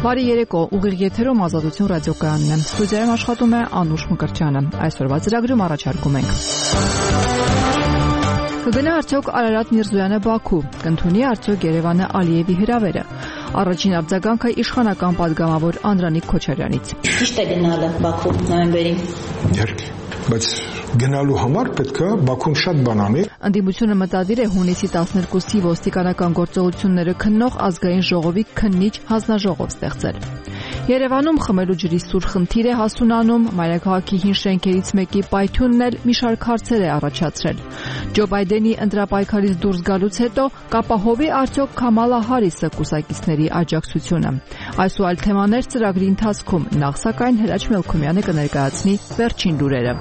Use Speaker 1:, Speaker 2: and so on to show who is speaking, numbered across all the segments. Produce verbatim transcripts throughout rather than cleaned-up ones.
Speaker 1: Բարի երեկո, ուղիղ եթերում Ազատություն ռադիոկայանն է։ Ստուդիայում աշխատում է Անուշ Մկրտչյանը։ Այսօրվա ծրագրում առաջարկում ենք. Կգնա արդյոք Արարատ Միրզոյանը Բաքու, կընդունի արդյոք Երևանը Ալիևի հրավերը։ Առաջին արձագանքը իշխանական падգամավոր Անդրանիկ Քոչարյանից։
Speaker 2: Ճիշտ է գնալը Բաքու նոյեմբերին։
Speaker 3: Իհարկե, բայց գնալու համար պետք է Բաքուն շատ բան անի։
Speaker 1: Ընդդիմությունը մտադիր է հունիսի տասներկուսի ոստիկանական գործողությունները քննող ազգային ժողովի քննիչ հանձնաժողով ստեղծել։ Երևանում խմելու ջրի սուր խնդիր է հասունանում, մայրաքաղաքի հին շենքերից մեկի պայթյունն էլ մի շարք հարցեր է առաջացրել։ Ջո Բայդենի ընտրապայքարից դուրս գալուց հետո կապահովի արդյոք Քամալա Հարիսը կուսակիցների աջակցությունը։ Այս ու այլ թեմաներ ծրագրի ընթացքում, նախ սակայն Հրաչ Մելքումյանը կներկայացնի վերջին լուրերը։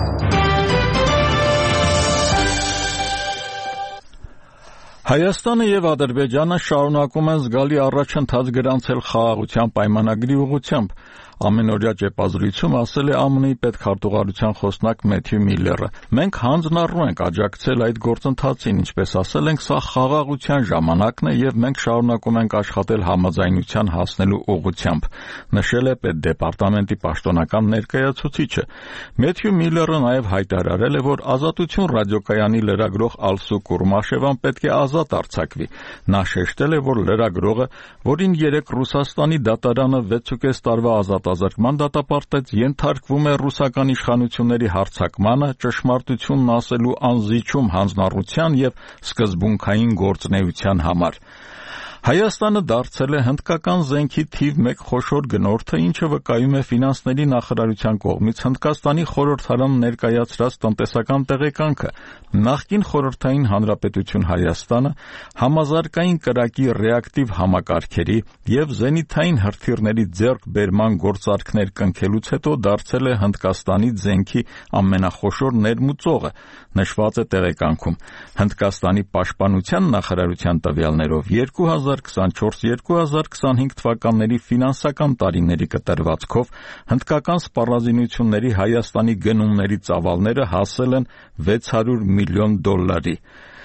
Speaker 4: Հայաստանը եւ Ադրբեջանը շարունակում են զգալի առաջընթաց գրանցել խաղաղության պայմանագրի ուղղությամբ։ Ամենօրյա ճեպազրույցում ասել է ԱՄՆ-ի պետքարտուղարության խոսնակ Մեթյու Միլլերը։ Մենք հանձնառու ենք աջակցել այդ գործընթացին, ինչպես ասել ենք, սա խաղաղության ժամանակն է եւ մենք շարունակում ենք աշխատել համաձայնության հասնելու ուղղությամբ, նշել է պետդեպարտամենտի պաշտոնական ներկայացուցիչը։ Մեթյու Միլլերը նաեւ հայտարարել է, որ Ազատություն ռադիոկայանի լրագրող Ալսու Կուրմաշևան պետք է ազատ արձակվի։ Նա շեշտել է, որ լրագրողը, որին երեք Ռուսաստանի դատարանը վեցուկես տարվա ազատազրկման դատապարտեց, ենթարկվում է ռուսական իշխանությունների հարձակմանը, ճշմարտությունն ասելու անզիջում հանձնառության եւ սկզբունքային գործունեության համար։ Հայաստանը դարձել է հնդկական զենքի թիվ մեկ խոշոր գնորդը, ինչը վկայում է ֆինանսների նախարարության կողմից Հնդկաստանի խորհրդարան ներկայացրած տնտեսական տեղեկանքը։ Նախկին խորհրդային հանրապետություն Հայաստանը համազարգային կրակի ռեակտիվ համակարգերի եւ զենիթային հրթիռների ձեռքբերման գործարքներ կնքելուց հետո դարձել է Հնդկաստանի զենքի ամենախոշոր ներմուծողը, նշված է տեղեկանքում։ Հնդկաստանի պաշտպանության նախարարության տվյալներով երկու հազար քսանչորս երկու հազար քսանհինգ թվականների ֆինանսական տարիների կտրվածքով հնդկական սպառազինությունների Հայաստանի գնումների ծավալները հասել են վեց հարյուր միլիոն դոլարի։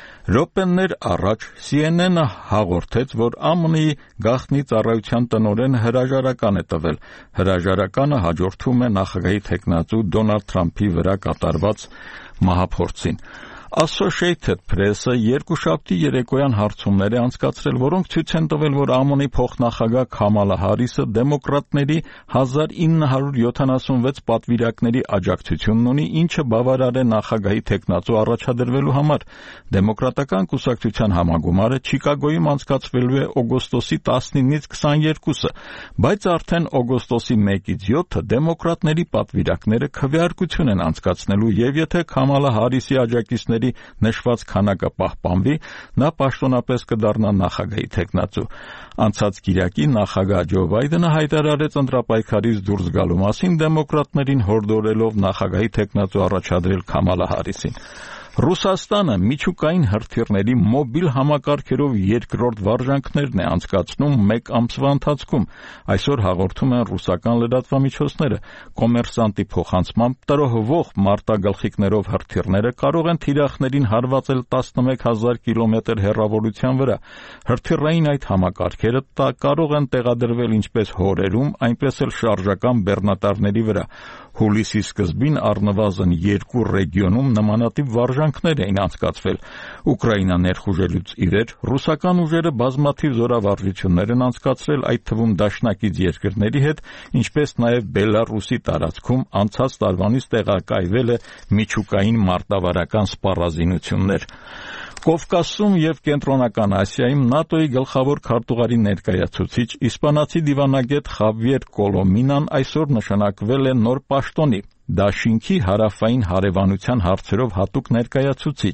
Speaker 4: Րոպեներ առաջ Սի Են Են-ը հաղորդեց, որ ԱՄՆ-ի գաղտնի ծառայության տնօրենը հրաժարական է տվել։ Հրաժարականը հաջորդում է նախագահի թեկնածու Դոնալդ Թրամփի վրա կատարված մահափորձին։ Associated Press-ը երկուշաբթի երեկոյան հարցումներ է անցկացրել, որոնք ցույց են տվել, որ ԱՄՆ-ի փոխնախագահ Քամալա Հարիսը դեմոկրատների հազար ինը հարյուր յոթանասունվեց պատվիրակների աջակցությունն ունի, ինչը բավարար է նախագահի թեկնածու առաջադրվելու համար։ Դեմոկրատական կուսակցության համագումարը Չիկագոյում անցկացվելու է օգոստոսի տասնինից քսաներկուսը, բայց արդեն օգոստոսի մեկից յոթը դեմոկրատների պատվիրակները քվեարկություն են անցկացնելու, եւ եթե Քամալա Հարիսի աջակիցները նշված քանակը պահպանվի, նա պաշտոնապես կդառնա նախագահի թեկնածու։ Անցած կիրակի նախագահ Ջո Բայդենը հայտարարեց ընտրապայքարից դուրս գալու մասին, դեմոկրատներին հորդորելով նախագահի թեկնածու առաջադրել Քամալա Հարիսին։ Ռուսաստանը միջուկային հրթիռների մոբիլ համակարգերով երկրորդ վարժանքներն է անցկացնում մեկ ամսվա ընթացքում, այսօր հաղորդում են ռուսական լրատվամիջոցները։ Կոմերսանտի փոխանցմամբ տրոհվող մարտագլխիկներով հրթիռները կարող են թիրախներին հարվածել տասնմեկ հազար կիլոմետր հեռավորության վրա։ Հրթիռային այդ համակարգերը կարող են տեղադրվել ինչպես հորերում, այնպես էլ շարժական բեռնատարների վրա։ Հուլիսի սկզբին առնվազն երկու ռեգիոնում նմանատիպ վարժանքներ էին անցկացվել։ Ուկրաինա ներխուժելուց ի վեր ռուսական ուժերը բազմաթիվ զորավարժություններ են անցկացրել, այդ թվում դաշնակից երկրների հետ, ինչպես նաև Բելարուսի տարածքում անցած տարվանից տեղակայվել է միջուկային մարտավարական սպառազինություններ։ Կովկասում եւ Կենտրոնական Ասիայում ՆԱՏՕ-ի գլխավոր քարտուղարի ներկայացուցիչ իսպանացի դիվանագետ Խավիեր Կոլոմինան այսօր նշանակվել է նոր պաշտոնի՝ Դաշինքի հարավային հարևանության հարցերով հատուկ ներկայացուցիչ։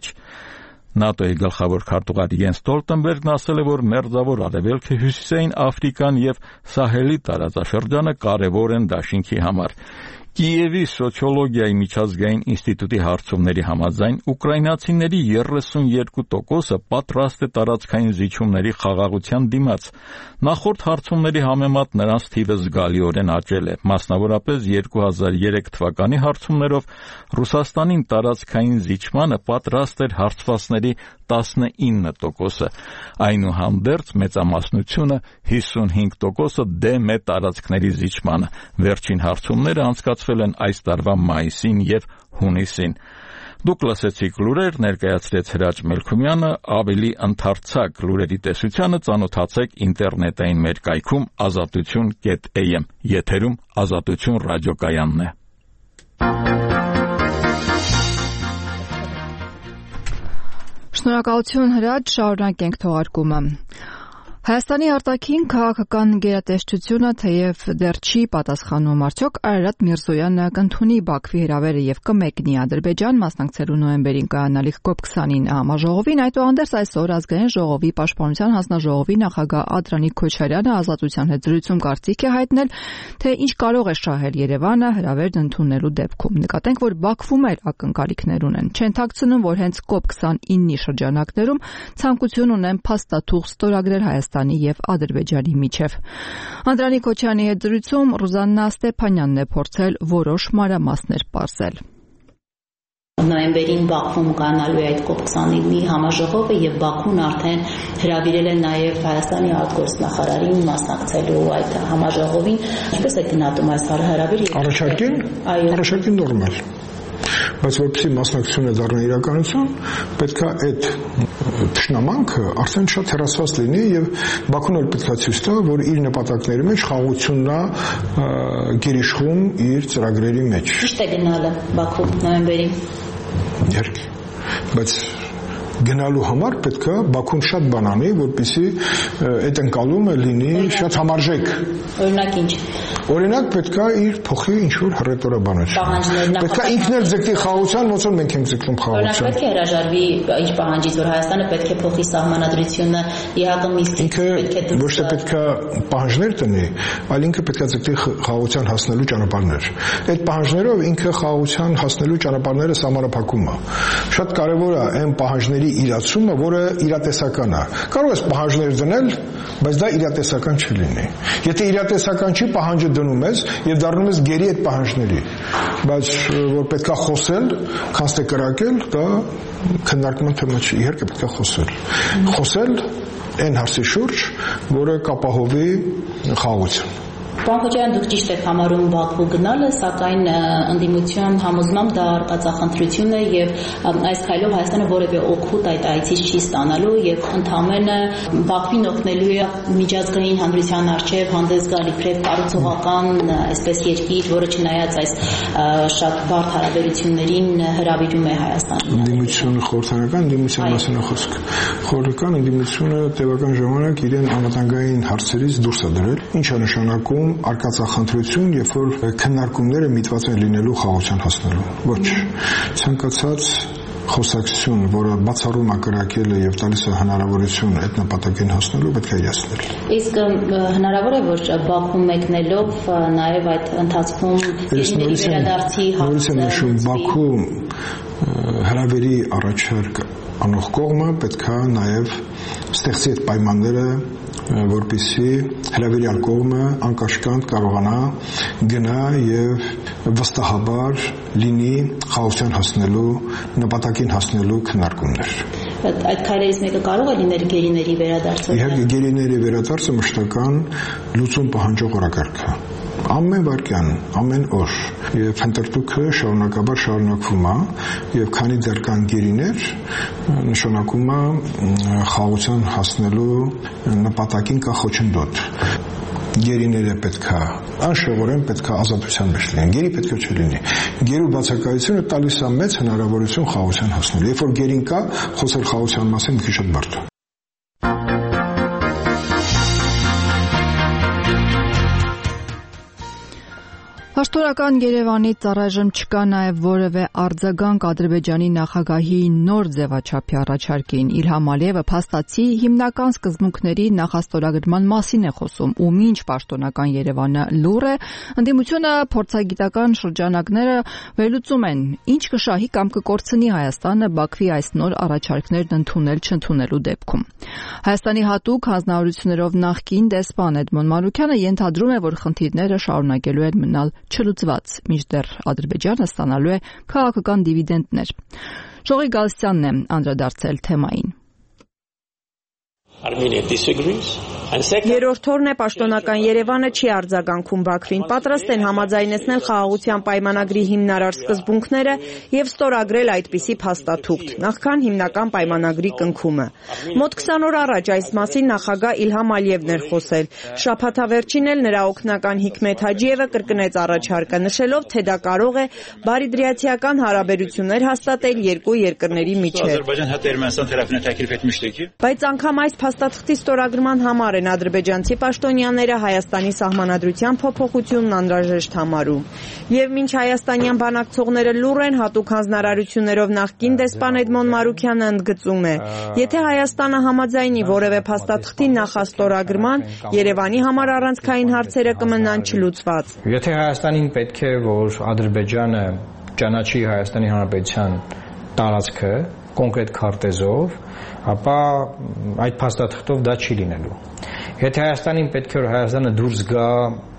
Speaker 4: ՆԱՏՕ-ի գլխավոր քարտուղար Յենս Ստոլտենբերգն ասել է, որ Մերձավոր Արևելքը, Հյուսիսային Աֆրիկան եւ Սահելի տարածաշրջանը կարեւոր են Դաշինքի համար։ Կիևի սոցիոլոգիայի միջազգային ինստիտուտի հարցումների համաձայն ուկրաինացիների երեսունյոթ տոկոսը պատրաստ է տարածքային զիջումների խաղաղության դիմաց։ Նախորդ հարցումների համեմատ նրանց թիվը զգալիորեն աճել է։ Մասնավորապես երկու հազար երեք թվականի հարցումներով Ռուսաստանին տարածքային զիջմանը պատրաստ էր հարցվածների տասնինը տոկոսը, այնուհանդերձ մեծամասնությունը հիսունհինգ տոկոսը դեմ է տարածքների զիջմանը։ Վերջին հարցումները անցկացվել են այս տարվա մայիսին եւ հունիսին։ Դուք լսեցիք լուրեր, ներկայացրեց Հրաչ Մելքումյանը, ավելի ընդարձակ լուրերի տեսությանը ծանոթացեք ինտերնետային մեր կայքում ազատություն կետ am, եթերում Ազատություն ռադիոկայանն է։
Speaker 1: Շնորհակալություն Հրաչ, շարունակենք թողարկումը։ Հայաստանի արտաքին քաղաքական գերատեսչությունը թեև դեռ չի պատասխանում արդյոք Արարատ Միրզոյանը կընդունի Բաքվի հրավերը եւ կմեկնի Ադրբեջան մասնակցելու նոյեմբերին կայանալիք կոպ քսանինը համաժողովին, այդուհանդերձ այսօր ազգային ժողովի պաշտպանության հանձնաժողովի նախագահ Ադրանի Քոչարյանը ազատության հետ զրույցում կարծիք է հայտնել, թե ինչ կարող է շահել Երևանը հրավերն ընդունելու դեպքում։ Նկատենք, որ Բաքվում էլ ակնկալիքներ ունեն, չեն թաքցնում, որ հենց կոպ քսանինի շրջանակներում ցանկություն ունեն փաստաթուղթ ստորագրել Հայաստանի եւ Ադրբեջանի միջև։ Անդրանիկ Քոչյանի հետ զրույցում Ռուզաննա Ստեփանյանն է փորձել որոշ մանրամասներ պարզել։
Speaker 2: Նոյեմբերին Բաքվում կանալու է այդ կոպ քսանինի համաժողովը եւ Բաքուն արդեն հրավիրել է նաեւ Հայաստանի արտգործնախարարին մասնակցելու այդ համաժողովին։ Ինչպես է գնահատում այս հրավերը։
Speaker 3: Առաջարկին, առաջարկին նորմալ։ Բայց որպեսզի մասնակցությունը դառնա իրականություն, պետք է այդ թշնամանքը արդեն շատ հեռացված լինի եւ Բաքուն էլ պետք է ցույց տա, որ իր նպատակների մեջ խաղաղությունն է գերիշխում իր ծրագրերի մեջ։
Speaker 2: Ճիշտ է գնալը Բաքու նոյեմբերին։
Speaker 3: Իհարկե, բայց գնալու համար պետք է Բաքուն շատ բան անի, որպեսզի այդ ընկալումը լինի շատ համարժեք։
Speaker 2: Օրինակ ինչ։
Speaker 3: Օրինակ պետք է իր փոխի ինչ-որ հռետորաբանություն։ Պետք է ինքն էլ ձգտի խաղաղության, ոնց որ մենք ենք ձգտում խաղաղության։
Speaker 2: Օրինակ պետք է հրաժարվի իր պահանջից, որ Հայաստանը պետք է փոխի սահմանադրությունը ԵԱՀԿ Մինսկից, պետք է
Speaker 3: ոչ թե պետք է պահանջներ տնի, այլ ինքը պետք է ձգտի խաղաղության հասնելու ճանապարհներ։ Այդ պահանջներով ինքը խաղաղության հասնելու ճանապարհները սահմանափակում է։ Շատ կարևոր է այն պահանջների իրացումը, որը իրատեսական է։ Կարող ես պահանջներ դնել, բայց դա իրատեսական չլինի։ Եթե իրատեսական չի, պահանջը դնում ես եւ դառնում ես գերի այդ պահանջների։ Բայց որ պետքա խոսել, քանց թե կրակել, դա քննարկման թեմա չի, իհարկե պետքա խոսել։ Խոսել այն հարցի շուրջ, որը կապահովի խաղաղություն։
Speaker 2: Պարոն Քոչարյան, դուք ճիշտ եք համարում Բաքվու գնալը, սակայն ընդդիմության համոզմամբ դա արկածախնդրություն է եւ այս քայլով Հայաստանը որևէ օգուտ այդ այցից չի ստանալու եւ ընդհանրապես Բաքվին օգնելու է միջազգային հանրության առջեւ հանդես գալ իբրև կառուցողական այսպես երկիր, որը չնայած այս շատ բարդ հարաբերություններին հրավիրում է Հայաստանին։
Speaker 3: Ընդդիմությունը խորհրդանական ընդդիմության մասին է խոսքը։ Խորհրդական ընդդիմությունը տևական ժամանակ իրեն անվտանգային հարցերից դուրս է դրել, ինչը նշանակում արկածախնդրություն, երբ որ քննարկումները միտված են լինելու խաղաղության հասնելու։ Ոչ, ցանկացած խոսակցություն, որը բացառում է կրակելը եւ տալիս է հնարավորություն այդ նպատակին հասնելու, պետք է իրացնել։
Speaker 2: Իսկ հնարավոր է, որ Բաքու մեկնելով նաեւ այդ ընթացքում վերադարձի
Speaker 3: հարցը Բաքու հրավերի առաջարկ անող կողմը պետք է նաեւ ստեղծի այդ պայմանները, որպեսզի հրավիրյալ կողմը անկաշկանդ կարողանա գնա եւ վստահաբար լինի խաղաղության հասնելու նպատակին հասնելու քննարկումներ։
Speaker 2: Այդ քայլերից մեկը կարող է լինել գերիների վերադարձը։
Speaker 3: Իհարկե գերիների վերադարձը մշտական լուծում պահանջող օրակարգ է։ Ամեն վայրկյան, ամեն օր եւ հնդրտուքը շարունակաբար շարունակվում է եւ քանի դեռ կան գերիներ, նշանակում է խաղաղության հասնելու նպատակին կա խոչընդոտ։ Գերիները պետք է անշեղորեն պետք է ազատության մեջ լինեն, գերի պետք է չլինի։ Գերու բացակայությունը տալիս է մեծ հնարավորություն խաղաղության հասնելու։ Երբ որ գերին կա, խոսել խաղաղության մասին մի քիչ շատ բարդ է։
Speaker 1: Հաշտորական Երևանից առայժմ չկա նաև որևէ արձագանք Ադրբեջանի նախագահի նոր ձևաչափի առաջարկին։ Իլհամ Ալիևը փաստացի հիմնական սկզբունքների նախաստորագրման մասին է խոսում, ու մինչ պաշտոնական Երևանը լուռ է, ընդդիմությունը փորձագիտական շրջանակները վերլուծում են, ինչ կշահի կամ կկորցնի Հայաստանը Բաքվի այս նոր առաջարկներն ընդունել չընդունելու դեպքում։ Հայաստանի հատուկ հանձնարարություններով նախկին դեսպան Էդմոն Մանուկյանը ենթադրում է, որ խնդիրները շարունակելու են մնալ չլուծված, մինչդեռ Ադրբեջանը ստանալու է քաղաքական դիվիդենտներ։ Շողի Գալստյանն է անդրադարձել թեմային։
Speaker 5: Armenia disagrees.
Speaker 6: Երրորդ օրն է պաշտոնական Երևանը չի արձագանքում Բաքվին, պատրաստ են համաձայնեցնել խաղաղության պայմանագրի հիմնարար սկզբունքները եւ ստորագրել այդպիսի փաստաթուղթ, նախքան հիմնական պայմանագրի կնքումը։ Մոտ քսան օր առաջ այս մասին նախագահ Իլհամ Ալիևն էր խոսել։ Շաբաթավերջին էլ նրա օգնական Հիկմետ Հաջիևը կրկնեց առաջարկը, նշելով, թե դա կարող է բարիդրիացիական հարաբերություններ հաստատել երկու երկրների միջև։ Բայց անգամ այս փաստաթղթի ստորագրման համար են ադրբեջանցի պաշտոնյաները Հայաստանի սահմանադրության փոփոխությունն անհրաժեշտ համարում։ Եվ մինչ հայաստանյան բանակցողները լուռ են, հատուկ հանձնարարություններով նախկին դեսպան Էդմոն Մարուքյանը ընդգծում է. եթե Հայաստանը համաձայնի որևէ փաստաթղթի նախաստորագրման, Երևանի համար առանցքային հարցերը կմնան չլուծված։
Speaker 7: Եթե Հայաստանին պետք է, որ Ադրբեջանը ճանաչի Հայաստանի Հանրապետության տարածքը կոնկրետ քարտեզով, ապա այդ փաստաթղթով դա չի լինելու։ Եթե Հայաստանին պետք է որ Հայաստանը դուրս գա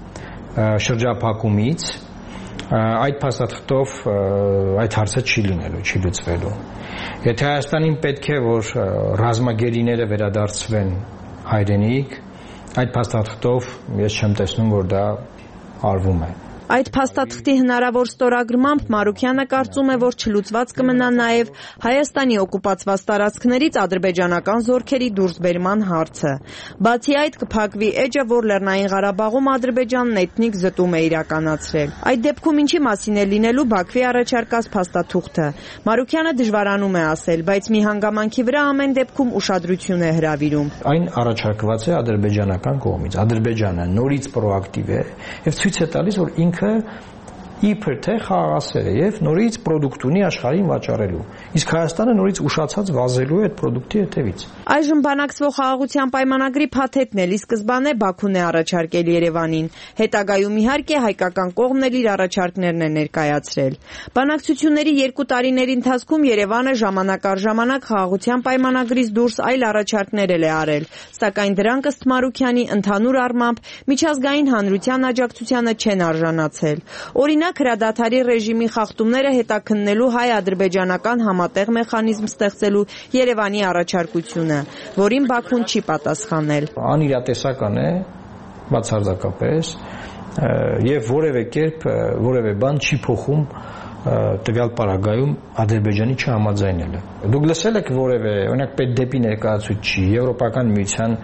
Speaker 7: շրջափակումից, այդ փաստաթղթով այդ հարցը չի լինելու, չի լուծվելու։ Եթե Հայաստանին պետք է որ ռազմագերիները վերադարձվեն հայրենիք, այդ փաստաթղթով ես չեմ տեսնում, որ դա արվում է։
Speaker 6: Այդ փաստաթղթի հնարավոր ստորագրմամբ Մարուքյանը կարծում է, որ չլուծված կմնա նաև Հայաստանի օկուպացված տարածքներից ադրբեջանական զորքերի դուրսբերման հարցը։ Բացի այդ կփակվի էջը, որ Լեռնային Ղարաբաղում Ադրբեջանն էթնիկ զտում է իրականացրել։ Այդ դեպքում ինչի մասին է լինելու Բաքվի առաջարկած փաստաթուղթը։ Մարուքյանը դժվարանում է ասել, բայց մի հանգամանքի վրա ամեն դեպքում ուշադրություն է հրավիրում։
Speaker 7: Այն առաջարկված է ադրբեջանական կողմից։ Ադրբեջանը նորից պրոակտիվ է եւ ցույց է տալիս, որ ինքը իբր թե խաղաղասեր է եւ նորից պրոդուկտ ունի աշխարհին վաճառելու։ Իսկ Հայաստանը նորից ուշացած վազելու է այդ պրոդուկտի հետևից։
Speaker 6: Այժմ բանակցվող խաղաղության պայմանագրի փաթեթն էլ ի սկզբանե Բաքուն է առաջարկել Երևանին։ Հետագայում իհարկե հայկական կողմն էլ իր առաջարկներն է ներկայացրել։ Բանակցությունների երկու տարիների ընթացքում Երևանը ժամանակ առ ժամանակ խաղաղության պայմանագրից դուրս այլ առաջարկներ է արել, սակայն դրանք ըստ Մարուքյանի ընդհանուր առմամբ միջազգային հանրության աջակցությանը չեն արժանացել։ Օրինակ հրադադարի ռեժիմի խախտումները հետաքննելու հայ-ադրբեջանական համատեղ մեխանիզմ ստեղծելու Երևանի առաջարկությունը, որին Բաքուն չի պատասխանել։
Speaker 7: Անիրատեսական է, բացարձակապես, եւ որևէ կերպ որևէ բան չի փոխում տվյալ պարագայում Ադրբեջանի չհամաձայնելը։ Դուք լսել եք որևէ, օրինակ պետդեպի ներկայացուցիչի, Եվրոպական միության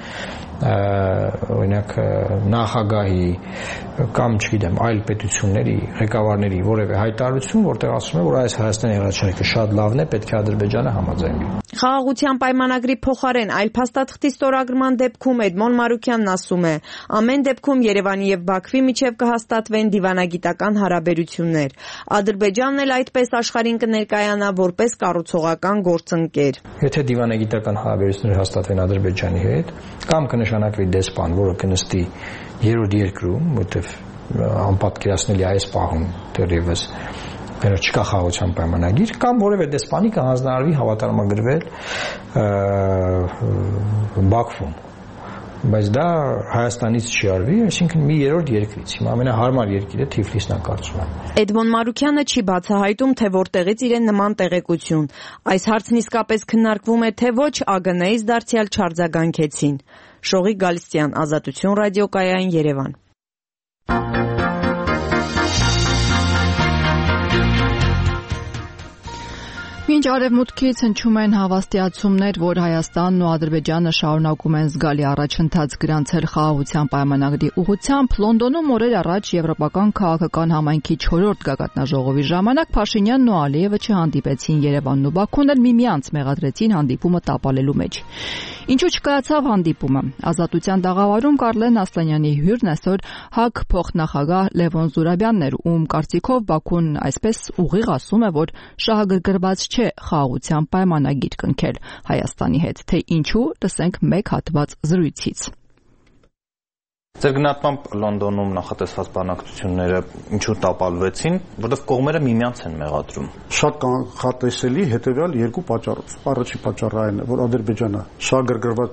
Speaker 7: օրինակ նախագահի կամ չգիտեմ այլ պետությունների ղեկավարների որևէ հայտարարություն, որտեղ ասում է, որ այս Հայաստանի առաջարկը շատ լավն է, պետք է Ադրբեջանը համաձայնվի։
Speaker 6: Խաղաղության պայմանագրի փոխարեն այլ փաստաթղթի ստորագրման դեպքում Էդմոն Մարուքյանն ասում է. ամեն դեպքում Երևանի եւ Բաքվի միջև կհաստատվեն դիվանագիտական հարաբերություններ։ Ադրբեջանն էլ այդպես աշխարհին կներկայանա որպես կառուցողական գործընկեր։
Speaker 7: Եթե դիվանագիտական հարաբերություններ հաստատվեն Ադրբեջանի հետ, կամ կնշանակվի դեսպան, որը կնստի երրորդ երկրում, որտեղ անպատկերացնելի այս պահում դեռևս չկա խաղաղության պայմանագիր, կամ որևէ դեսպանի կհանձնարարվի հավատարմագրվել Բաքվում։ Բայց դա Հայաստանից չի արվի, այսինքն մի երրորդ երկրից։ Հիմա ամենահարմար երկիրը Թիֆլիսն է, կարծում եմ։
Speaker 6: Էդմոն Մարուքյանը չի բացահայտում, թե որտեղից իրեն նման տեղեկություն։ Այս հարցն իսկապես քննարկվում է, թե ոչ ԱԳՆ-ից դարձյալ չարձագանքեցին։ Շողի Գալստյան, Ազատություն ռադիոկայան, Երևան։
Speaker 1: Մինչ Արևմուտքից հնչում են հավաստիացումներ, որ Հայաստանն ու Ադրբեջանը շարունակում են զգալի առաջընթաց գրանցել խաղաղության պայմանագրի ուղղությամբ, Լոնդոնում օրեր առաջ Եվրոպական քաղաքական համայնքի չորրորդ գագաթնաժողովի ժամանակ Փաշինյանն ու Ալիևը չհանդիպեցին։ Երևանն ու Բաքուն էլ միմյանց մեղադրեցին հանդիպումը տապալելու մեջ։ Ինչու չկայացավ հանդիպումը։ Ազատության տաղավարում Կարլեն Ասլանյանի հյուրն այսօր ՀԱԿ փոխնախագահ Լևոն Զուրաբյանն էր, ում կարծիքով Բաքուն այսպես ուղիղ ասում է, որ շահագրգռված չէ խաղաղության պայմանագիր կնքել Հայաստանի հետ, թե ինչու, լսենք մեկ հատված զրույցից։
Speaker 8: Ձեր գնահատմամբ Լոնդոնում նախատեսված բանակցությունները ինչու տապալվեցին, որովհետև կողմերը միմյանց են մեղադրում։
Speaker 9: Շատ կանխատեսելի հետևյալ երկու պատճառով։ Առաջին պատճառը այն է, որ Ադրբեջանը շահագրգռված չի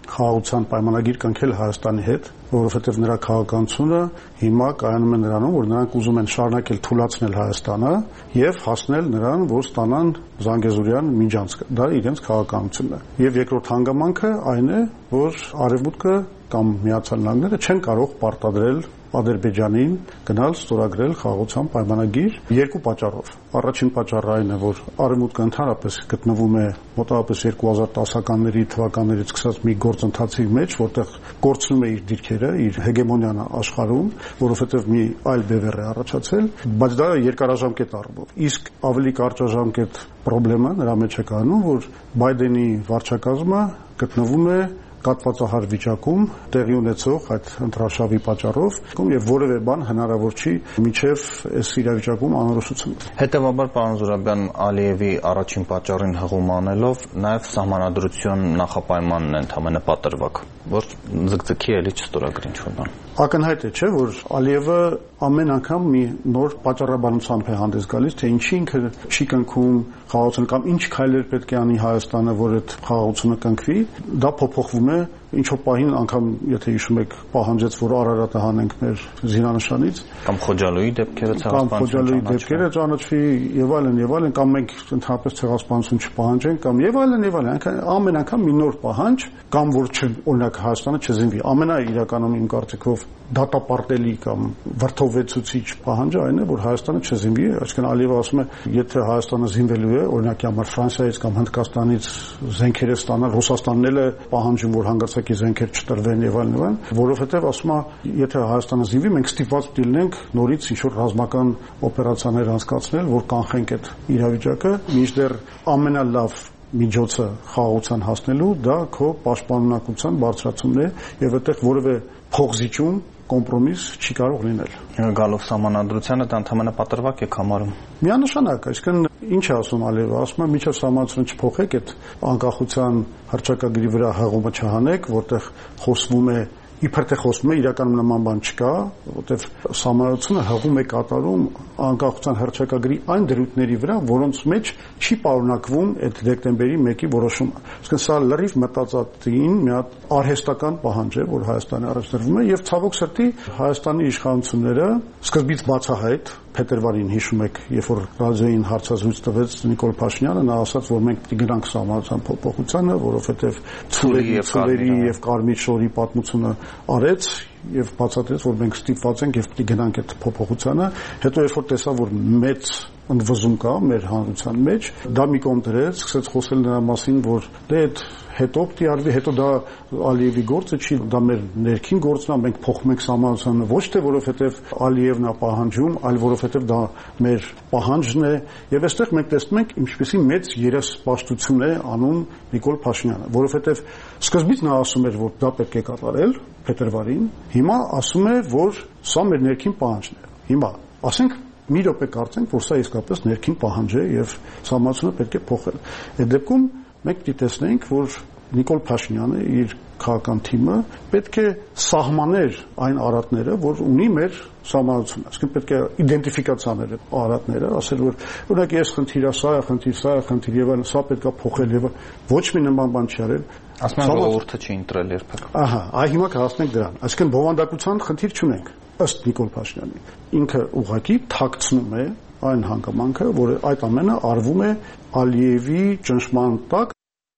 Speaker 5: խաղաղության պայմանագիր կնքել Հայաստանի հետ, որովհետև նրա քաղաքականությունը հիմա կայանում է նրանում, որ նրանք ուզում են շարունակել թուլացնել Հայաստանը եւ հասնել նրան, որ ստանան Զանգեզուրյան միջանցք։ Դա իրենց քաղաքականությունն է։ Եվ երկրորդ հանգամանքը այն է, որ Արևմուտքը կամ Միացյալ Նահանգները չեն կարող պարտադրել Ադրբեջանին գնալ ստորագրել խաղաղության պայմանագիր երկու պատճառով։ Առաջին պատճառը այն է, որ Արևմուտքը ընդհանրապես գտնվում է մոտավորապես երկու հազար տասականների թվականներից սկսած մի գործընթացի մեջ, որտեղ կորցնում է իր դիրքերը, իր հեգեմոնիան աշխարհում, որովհետև մի այլ բևեռ է առաջացել, բայց դա երկարաժամկետ առումով։ Իսկ ավելի կարճաժամկետ խնդրեմը նրա մեջ է կանում, որ Բայդենի վարչակազմը գտնվում է կատվածահար վիճակում տեղի ունեցող այդ ընտրարշավի պատճառով եւ որևէ բան հնարավոր չի միջև այս իրավիճակում անորոշություն։
Speaker 8: Հետևաբար, պարոն Զուրաբյան, Ալիևի առաջին պատճառին հղում անելով նաեւ սահմանադրություն նախապայմանն է ընդհանրապես պատրվակ, որ ձգձգի էլի չստորագրի ինչ-որ բան։
Speaker 5: Ակնհայտ է, չէ, որ Ալիևը ամեն անգամ մի նոր պատճառաբանությամբ է հանդես գալիս, թե ինչի ինքը չի կնքում խաղաղությունը կամ ինչ քայլեր պետք է անի Հայաստանը, որ այդ խաղաղությունը կնքվի, դա փոփոխվում է ինչ-որ պահին անգամ, եթե հիշում եք, պահանջեց, որ Արարատը հանենք մեր զինանշանից,
Speaker 8: կամ Խոջալույի դեպքերը
Speaker 5: ցեղասպանություն դեպքերը ճանաչվի եւ այլն եւ այլն, կամ մենք ընդհանրապես ցեղասպանություն չպահանջենք, կամ եւ այլն եւ այլն, ամեն անգամ մի նոր պահանջ, կամ որ չ օրինակ Հայաստանը չզինվի։ Ամենաիրականում իմ կարծիքով դատապարտելի կամ վրթովեցուցիչ պահանջը այն է, որ Հայաստանը չզինվի, այսինքն Ալիևը ասում է, եթե Հայաստանը զինվելու է, օրինակի համար Ֆրանսիայից կամ Հնդկաստանից զենքեր ստանալ, Ռուսաստանն էլ է պահանջում, որ հանգարցակի զենքեր չտրվեն եւ այլն եւ այլն, որովհետեւ ասում է, եթե Հայաստանը զինվի, մենք ստիպված կլինենք նորից ինչ-որ ռազմական օպերացիաներ անցկացնել, որ կանխենք այդ իրավիճակը, մինչդեռ ամենալավ միջոցը խաղաղության հասնելու դա քո պաշտպանունակության բարձրացումն է եւ այդտեղ որևէ փոխզիջում կոմպրոմիս չի կարող լինել։
Speaker 8: Գալով սահմանադրությանը դա ընդհանրապես պատրվակ է համարում։
Speaker 5: Միանշանակ, այսինքն ինչ է ասում Ալիևը, ասում է միջև սահմանադրությունը չփոխեք, այդ անկախության հռչակագրի վրա հղումը չհանեք, որտեղ խոսվում է իբր թե խոսում է իրականում նման բան չկա, որտեղ սահմանադրությունը հղում է կատարում անկախության հռչակագրի այն դրույթների վրա, որոնց մեջ չի պարունակվում այդ դեկտեմբերի մեկի որոշումը։ Այսինքն սա լրիվ մտածածին մի հատ արհեստական պահանջ է, որ Հայաստանի առաջ դրվում է եւ ցավոք սրտի Հայաստանի իշխանությունները սկզբից բացահայտ փետրվարին հիշում եք, երբ որ ռադիոյին հարցազրույց տվեց Նիկոլ Փաշինյանը, նա ասաց, որ մենք պիտի գնանք սահմանադրության փոփոխությանը, որովհետեւ Ցուրերի եւ Կարմիր շորի պատմությունը արեց եւ բացատրեց, որ մենք ստիպված ենք եւ պիտի գնանք այդ փոփոխությանը, հետո երբ որ տեսա, որ մեծ ընդվզում կա մեր հանրության մեջ, դա մի կողմ դրեց, սկսեց խոսել նրա մասին, որ դե այդ հետո պիտի արվի, հետո դա Ալիևի գործը չի, դա մեր ներքին գործն է, մենք փոխում ենք սահմանադրությունը ոչ թե որովհետեւ Ալիևն է պահանջում, այլ որովհետեւ դա մեր պահանջն է, եւ այստեղ մենք տեսնում ենք ինչպեսի մեծ երեսպաշտություն է անում Նիկոլ Փաշինյանը, որովհետեւ սկզբից նա ասում էր, որ դա պետք է կատարել փետրվարին, հիմա ասում է, որ սա մեր ներքին պահանջն է։ Հիմա ասենք մի րոպե կարծենք, որ սա իսկապես ներքին պահանջ է եւ սահմանությունը պետք է փոխել։ Այդ դեպքում մենք պիտի տեսնենք, որ Նիկոլ Փաշինյանը իր քաղաքական թիմը պետք է սահմաներ այն արատները, որ ունի մեր սահմանությունը։ Այսինքն պետք է իդենտիֆիկացիաներ արատները, ասել որ օրինակ ես խնդիրը, սա է խնդիր, սա է խնդիր եւ այլն, սա պետք է փոխել եւ ոչ մի նման բան չի արել։
Speaker 8: Ասում են ժողովուրդը չի ընտրել երբեք։
Speaker 5: Ահա, այ հիմա կհասնենք դրան։ Այսինքն բովանդակության խնդիր չունենք, ըստ Նիկոլ Փաշինյանի։ Ինքը ուղղակի թաքցնում է այն հանգամանքը, որ այդ ամենը արվում է Ալիևի ճնշման տակ։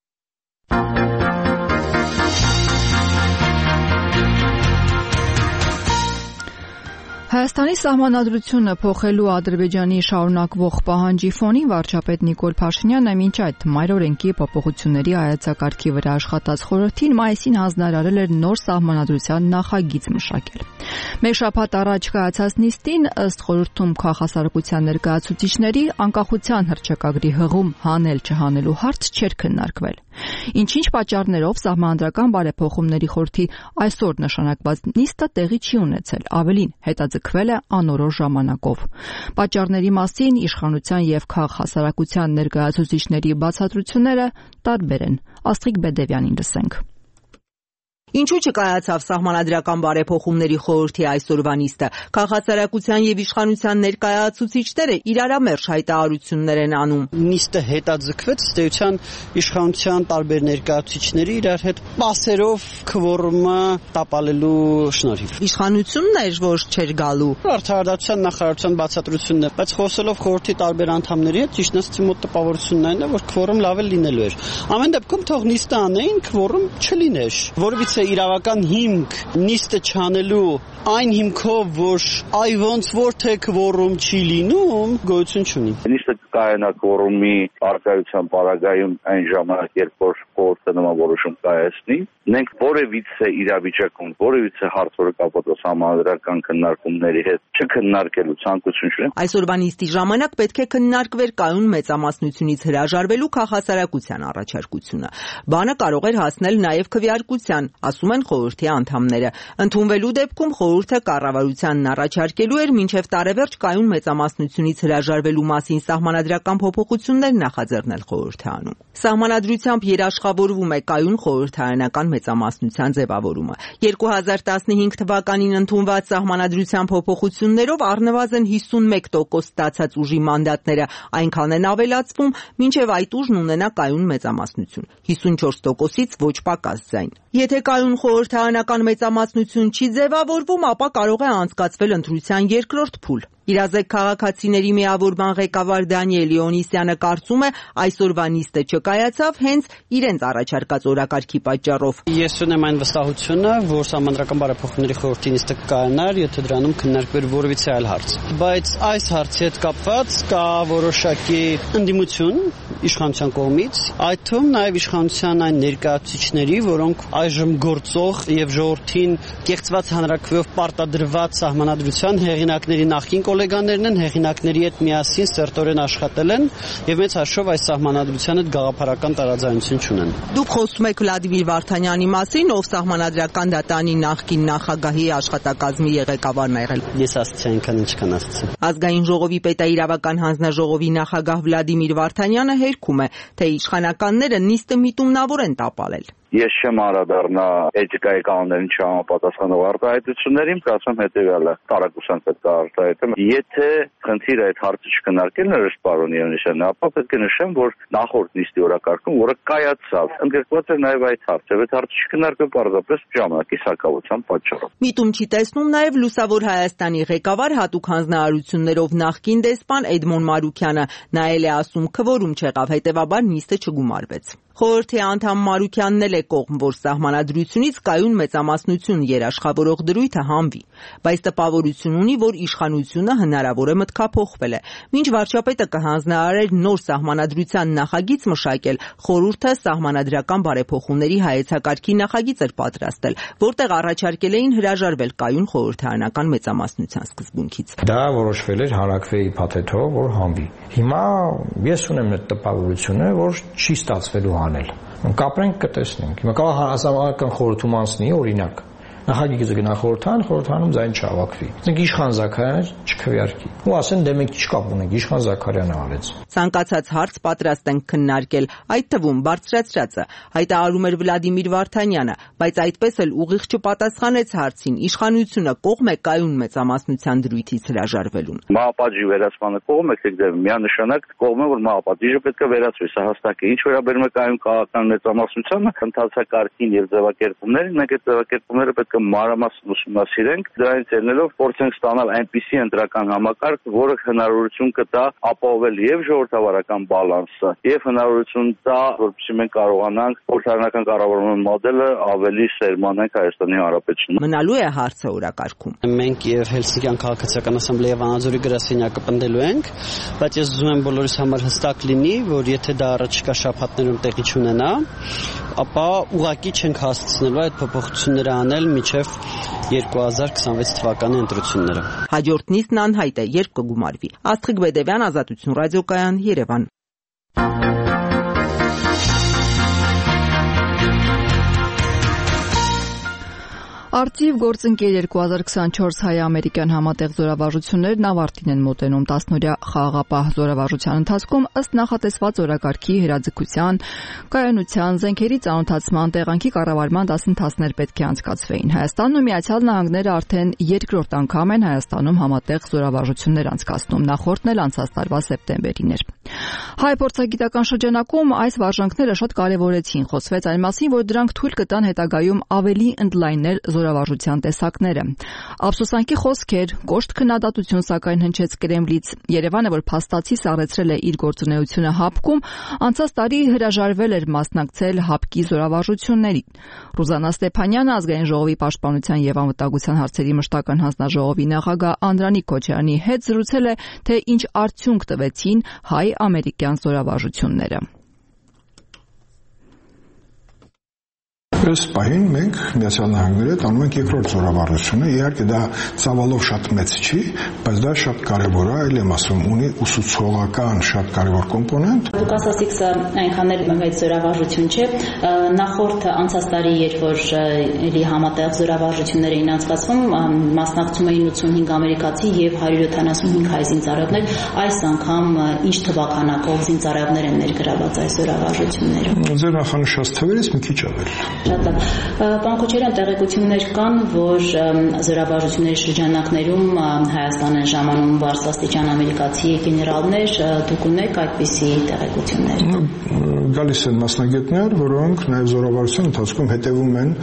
Speaker 1: Հայաստանի սահմանադրությունը փոխելու Ադրբեջանի շարունակվող պահանջի ֆոնին վարչապետ Նիկոլ Փաշինյանը մինչ այդ մայրօրենքի փոփոխությունների հայեցակարգի վրա աշխատած խորհրդին մայիսին հանձնարարել էր նոր սահմանադրության նախագիծ մշակել։ Մեկ շաբաթ առաջ կայացած նիստին ըստ խորհրդում քաղաքասարակության ներկայացուցիչների անկախության հռչակագրի հղում հանել-չհանելու հարց չէր քննարկվել։ Ինչ-ինչ պատճառներով սահմանադրական բարեփոխումների խորհրդի այսօր նշանակված նիստը տեղի չի ունեցել, ավելին հետաձգվել է անորոշ ժամանակով։ Պատճառների մասին իշխանության եւ քաղաքասարակության ներկայացուցիչների բացատրությունները տարբեր են։ Աստղիկ Բեդևյանին լսենք։
Speaker 9: Ինչու չկայացավ Սահմանադրական բարեփոխումների խորհրդի այսօրվա նիստը։ Քաղաքացիական եւ իշխանության ներկայացուցիչները իրարամերժ հայտարարություններ են անում։
Speaker 10: Նիստը հետաձգվեց ըստ էության իշխանության տարբեր ներկայացուցիչների իրար հետ պասերով քվորումը տապալելու շնորհիվ։
Speaker 9: Իշխանությունն էր, որ չէր գալու։
Speaker 10: Արդարադատության նախարարության բացատրությունն է, բայց խոսելով խորհրդի տարբեր անդամների հետ ճիշտ ասած մոտ տպավորությունն այն է, որ քվորում լավ է լինելու էր։ Ամեն դեպքում թող նիստը անեին, քվորում չլիներ։ Որովհետեւ իրավական հիմք նիստը չանելու այն հիմքով, որ այ ոնց որ թե քվորում չի լինում, գոյություն չունի։
Speaker 11: Նիստը կայանա քվորումի արկայության պարագայում այն ժամանակ, երբ որ խորհուրդը նման որոշում կայացնի, մենք որևիցե իրավիճակում, որևիցե հարցը կապված սահմանադրական քննարկումների հետ չքննարկելու ցանկություն չունենք։
Speaker 9: Այսօրվա նիստի ժամանակ պետք է քննարկվեր կայուն մեծամասնությունից հրաժարվելու քաղաքացիական առաջարկությունը։ Բանը կարող էր հասնել նաև քվեարկության, ասում են խորհրդի անդամները։ Ընդունվելու դեպքում խորհուրդը կառավարությանն առաջարկելու էր մինչև տարեվերջ կայուն մեծամասնությունից հրաժարվելու մասին սահմանադրական փոփոխություններ նախաձեռնել խորհրդարանում։ Սահմանադրությամբ երաշխավորվում է կայուն խորհրդարանական մեծամասնության ձևավորումը։ երկու հազար տասնհինգ թվականին ընդունված սահմանադրության փոփոխություններով առնվազն հիսունմեկ տոկոս ստացած ուժի մանդատները այնքան են ավելացվում, մինչև այդ ուժն ունենա կայուն մեծամասնություն, հիսունչորս տոկոսից ոչ պակաս ձայն։ Եթե կայուն խորհրդարանական մեծամասնություն չի ձևավորվում, ապա կարող է անցկացվել ընտրության երկրորդ փուլ։ Իրազեկ քաղաքացիների միավորման ղեկավար Դանիել Իոնիսյանը կարծում է, այսօրվա նիստը չկայացավ հենց իրենց առաջարկած օրակարգի պատճառով։
Speaker 10: Ես ունեմ այն վստահությունը, որ Սահմանադրական բարեփոխումների խորհրդի նիստը կայանար, եթե դրանում քննարկվեր որևիցե այլ հարց։ Բայց այս հարցի հետ կապված կա որոշակի ընդդիմություն իշխանության կողմից, այդ թվում նաև իշխանության այն ներկայացուցիչների, որոնք այժմ գործող եւ ժողովրդին կեղծված հանրակրվեով պարտադրված սահմանադրության հեղինակների նախկին կոլեգաներն են, հեղինակների հետ միասին սերտորեն աշխատել են եւ մեծ հաշվով այս սահմանադրության հետ գաղափարական տարաձայնություն չունեն։
Speaker 9: Դուք խոսում եք Վլադիմիր Վարդանյանի մասին, ով Սահմանադրական դատարանի նախկին նախագահի աշխատակազմի ղեկավարն է եղել։
Speaker 10: Ես ասացի այնքան ինչքան ասացի։
Speaker 9: Ազգային ժողովի պետաիրավական հանձնաժողովի նախագահ Վլադիմիր Վարդանյանը հերքում է, թե իշխանականները նիստը միտումնավոր են տապալել։
Speaker 11: Ես չեմ անդրադառնա էթիկայի կանոններին չհամապատասխանող արտահայտություններին, կարծում հետեւյալը տարակուսանք պետք է արտահայտեմ։ Եթե խնդիրը այդ հարցը չքննարկելն էր, պարոն Իոնիսյան, ապա պետք է նշեմ, որ նախորդ նիստի օրակարգում, որը կայացավ, ընդգրկված էր նաև այդ հարցը, այդ հարցը չքննարկվել պարզապես ժամանակի սակավության պատճառով։
Speaker 9: Միտում չի տեսնում նաև Լուսավոր Հայաստանի ղեկավար հատուկ հանձնարարություններով նախկին դեսպան Էդմոն Մարուկյանը, նա էլ է ասում, քվորում չեղավ, հետևաբար նիստը չգումարվեց։ Խորհրդի անդամ Մարուկյանն էլ է կողմ, որ սահմանադրությունից կայուն մեծամասնություն երաշխավորող դրույթը հանվի, բայց տպավորություն ունի, որ իշխանությունը հնարավոր է մտքափոխվել է։ Մինչ վարչապետը կհանձնարարեր նոր սահմանադրության նախագիծ մշակել, խորհուրդը սահմանադրական բարեփոխումների հայեցակարգի նախագիծ էր պատրաստել, որտեղ առաջարկել էին հրաժարվել կայուն խորհրդարանական մեծամասնության սկզբունքից։
Speaker 7: Դա որոշվել էր հանրակրվեի փաթեթով, որ հանվի։ Հիմա ես ունեմ այդ տպավորությունը, որ չի ստացվելու անել։ Կապրենք կտեսնենք։ Հիմա կարող հասարակական խորհրդում անցնի օրինակ նախագիծը գնա խորհրդարան, խորհրդարանում ձայն չավակվի։ Ասենք Իշխան Զաքարյանը չքվեարկի։ Ու ասեն դե մենք չկապ ունենք, Իշխան Զաքարյանը արեց։
Speaker 9: Ցանկացած հարց պատրաստ ենք քննարկել, այդ թվում բարձրացրածը, հայտարարում էր Վլադիմիր Վարդանյանը, բայց այդպես էլ ուղիղ չպատասխանեց հարցին, իշխանությունը կողմ է կայուն մեծամասնության դրույթից հրաժարվելուն։
Speaker 11: Մահապատժի վերացմանը կողմ եք եք դեպի միանշանակ կողմ է, որ մահապատիժը պետք է վերացվի, սա հստակ է։ Ինչ վերաբերում է կայուն քաղաքական մեծամասնությանը, ընթացակարգին եւ ձևակերպումներին, մենք այդ ձևակերպումները պետք մանրամասն ուսումնասիրենք, դրանից ելնելով փորձենք ստանալ այնպիսի ընտրական համակարգ, որը հնարավորություն կտա ապահովել եւ ժողովրդավարական բալանսը, եւ հնարավորություն տա, որպեսզի մենք կարողանանք խորհրդարանական կառավարման մոդելը ավելի սերմանենք Հայաստանի Հանրապետությունում։
Speaker 9: Մնալու է հարցը օրակարգում։
Speaker 10: Մենք եւ Հելսինկյան քաղաքացիական ասամբլեя Վանաձորի գրասենյակը պնդելու ենք, բայց ես ուզում եմ բոլորիս համար հստակ լինի, որ եթե դա առաջիկա շաբաթներում տեղի չունենա, ապա ուղղակի չենք հասցնելու այդ փոփոխությունները անել մինչև երկու հազար քսանվեց թվականի ընտրությունները։
Speaker 9: Հաջորդ նիստն անհայտ է, երբ կգումարվի։ Աստղիկ Բեդևյան, Ազատություն ռադիոկայան, Երևան։
Speaker 1: Արտիվ գործընկեր երկու հազար քսանչորս հայ-ամերիկյան համատեղ զորավարժություններն ավարտին են մոտենում տասնօրյա խաղաղապահ զորավարժության ընթացքում ըստ նախատեսված օրակարգի հրաձգության, կայունության, զենքերի ծանոթացման, տեղանքի կառավարման դասընթացներ պետք է անցկացվեին։ Հայաստանն ու Միացյալ Նահանգները արդեն երկրորդ անգամ են Հայաստանում համատեղ զորավարժություններ անցկացնում, նախորդն էլ անցած տարվա սեպտեմբերին էր։ Հայ փորձագիտական շրջանակում այս վարժանքները շատ կարևորեցին, խոսվեց այն մասին, որ դրանք թույլ կտան հետագայում ավելի ընդլայնել զորավարժության տեսակները։ Ափսոսանքի խոսքեր, կոշտ քննադատություն սակայն հնչեց Կրեմլից։ Երևանը, որ փաստացի սառեցրել է իր գործունեությունը ՀԱՊԿ-ում, անցած տարի հրաժարվել էր մասնակցել ՀԱՊԿ-ի զորավարժություններին։ Ռուզաննա Ստեփանյանը ազգային ժողովի պաշտպանության եւ անվտանգության հարցերի մշտական հանձնաժողովի նախագահ Անդրանիկ Քոչարյանի հետ զրուցել է, թե ինչ արդյունք տվեցին հայ-ամերիկյան զորավարժությունները։
Speaker 3: Այս պահին մենք Միացյալ Նահանգների հետ անում ենք երկրորդ զորավարժությունը, իհարկե դա ծավալով շատ մեծ չի, բայց դա շատ կարևոր է, այլ եմ ասում, ունի ուսուցողական շատ կարևոր կոմպոնենտ։
Speaker 2: Դուք ասացիք, սա այնքան էլ մեծ զորավարժություն չէ, նախորդ անցած տարի, երբ որ էլի համատեղ զորավարժություններ էին անցկացվում, մասնակցում էին ութսունհինգ ամերիկացի եւ հարյուր յոթանասունհինգ հայ զինծառայողներ, այս անգամ ինչ թվականակով զինծառայողներ են ներգրաված այս զորավարժություններում։
Speaker 3: Ձեր նախանշած թվերից մի քիչ ավել։
Speaker 2: Պարոն Քոչարյան, տեղեկություններ կան, որ զորավարժությունների շրջանակներում Հայաստան են ժամանում բարձրաստիճան ամերիկացի գեներալներ, դուք ունեք այդպիսի տեղեկություններ։
Speaker 3: Գալիս են մասնագետներ, որոնք նաև զորավարժության ընթացքում հետևում են,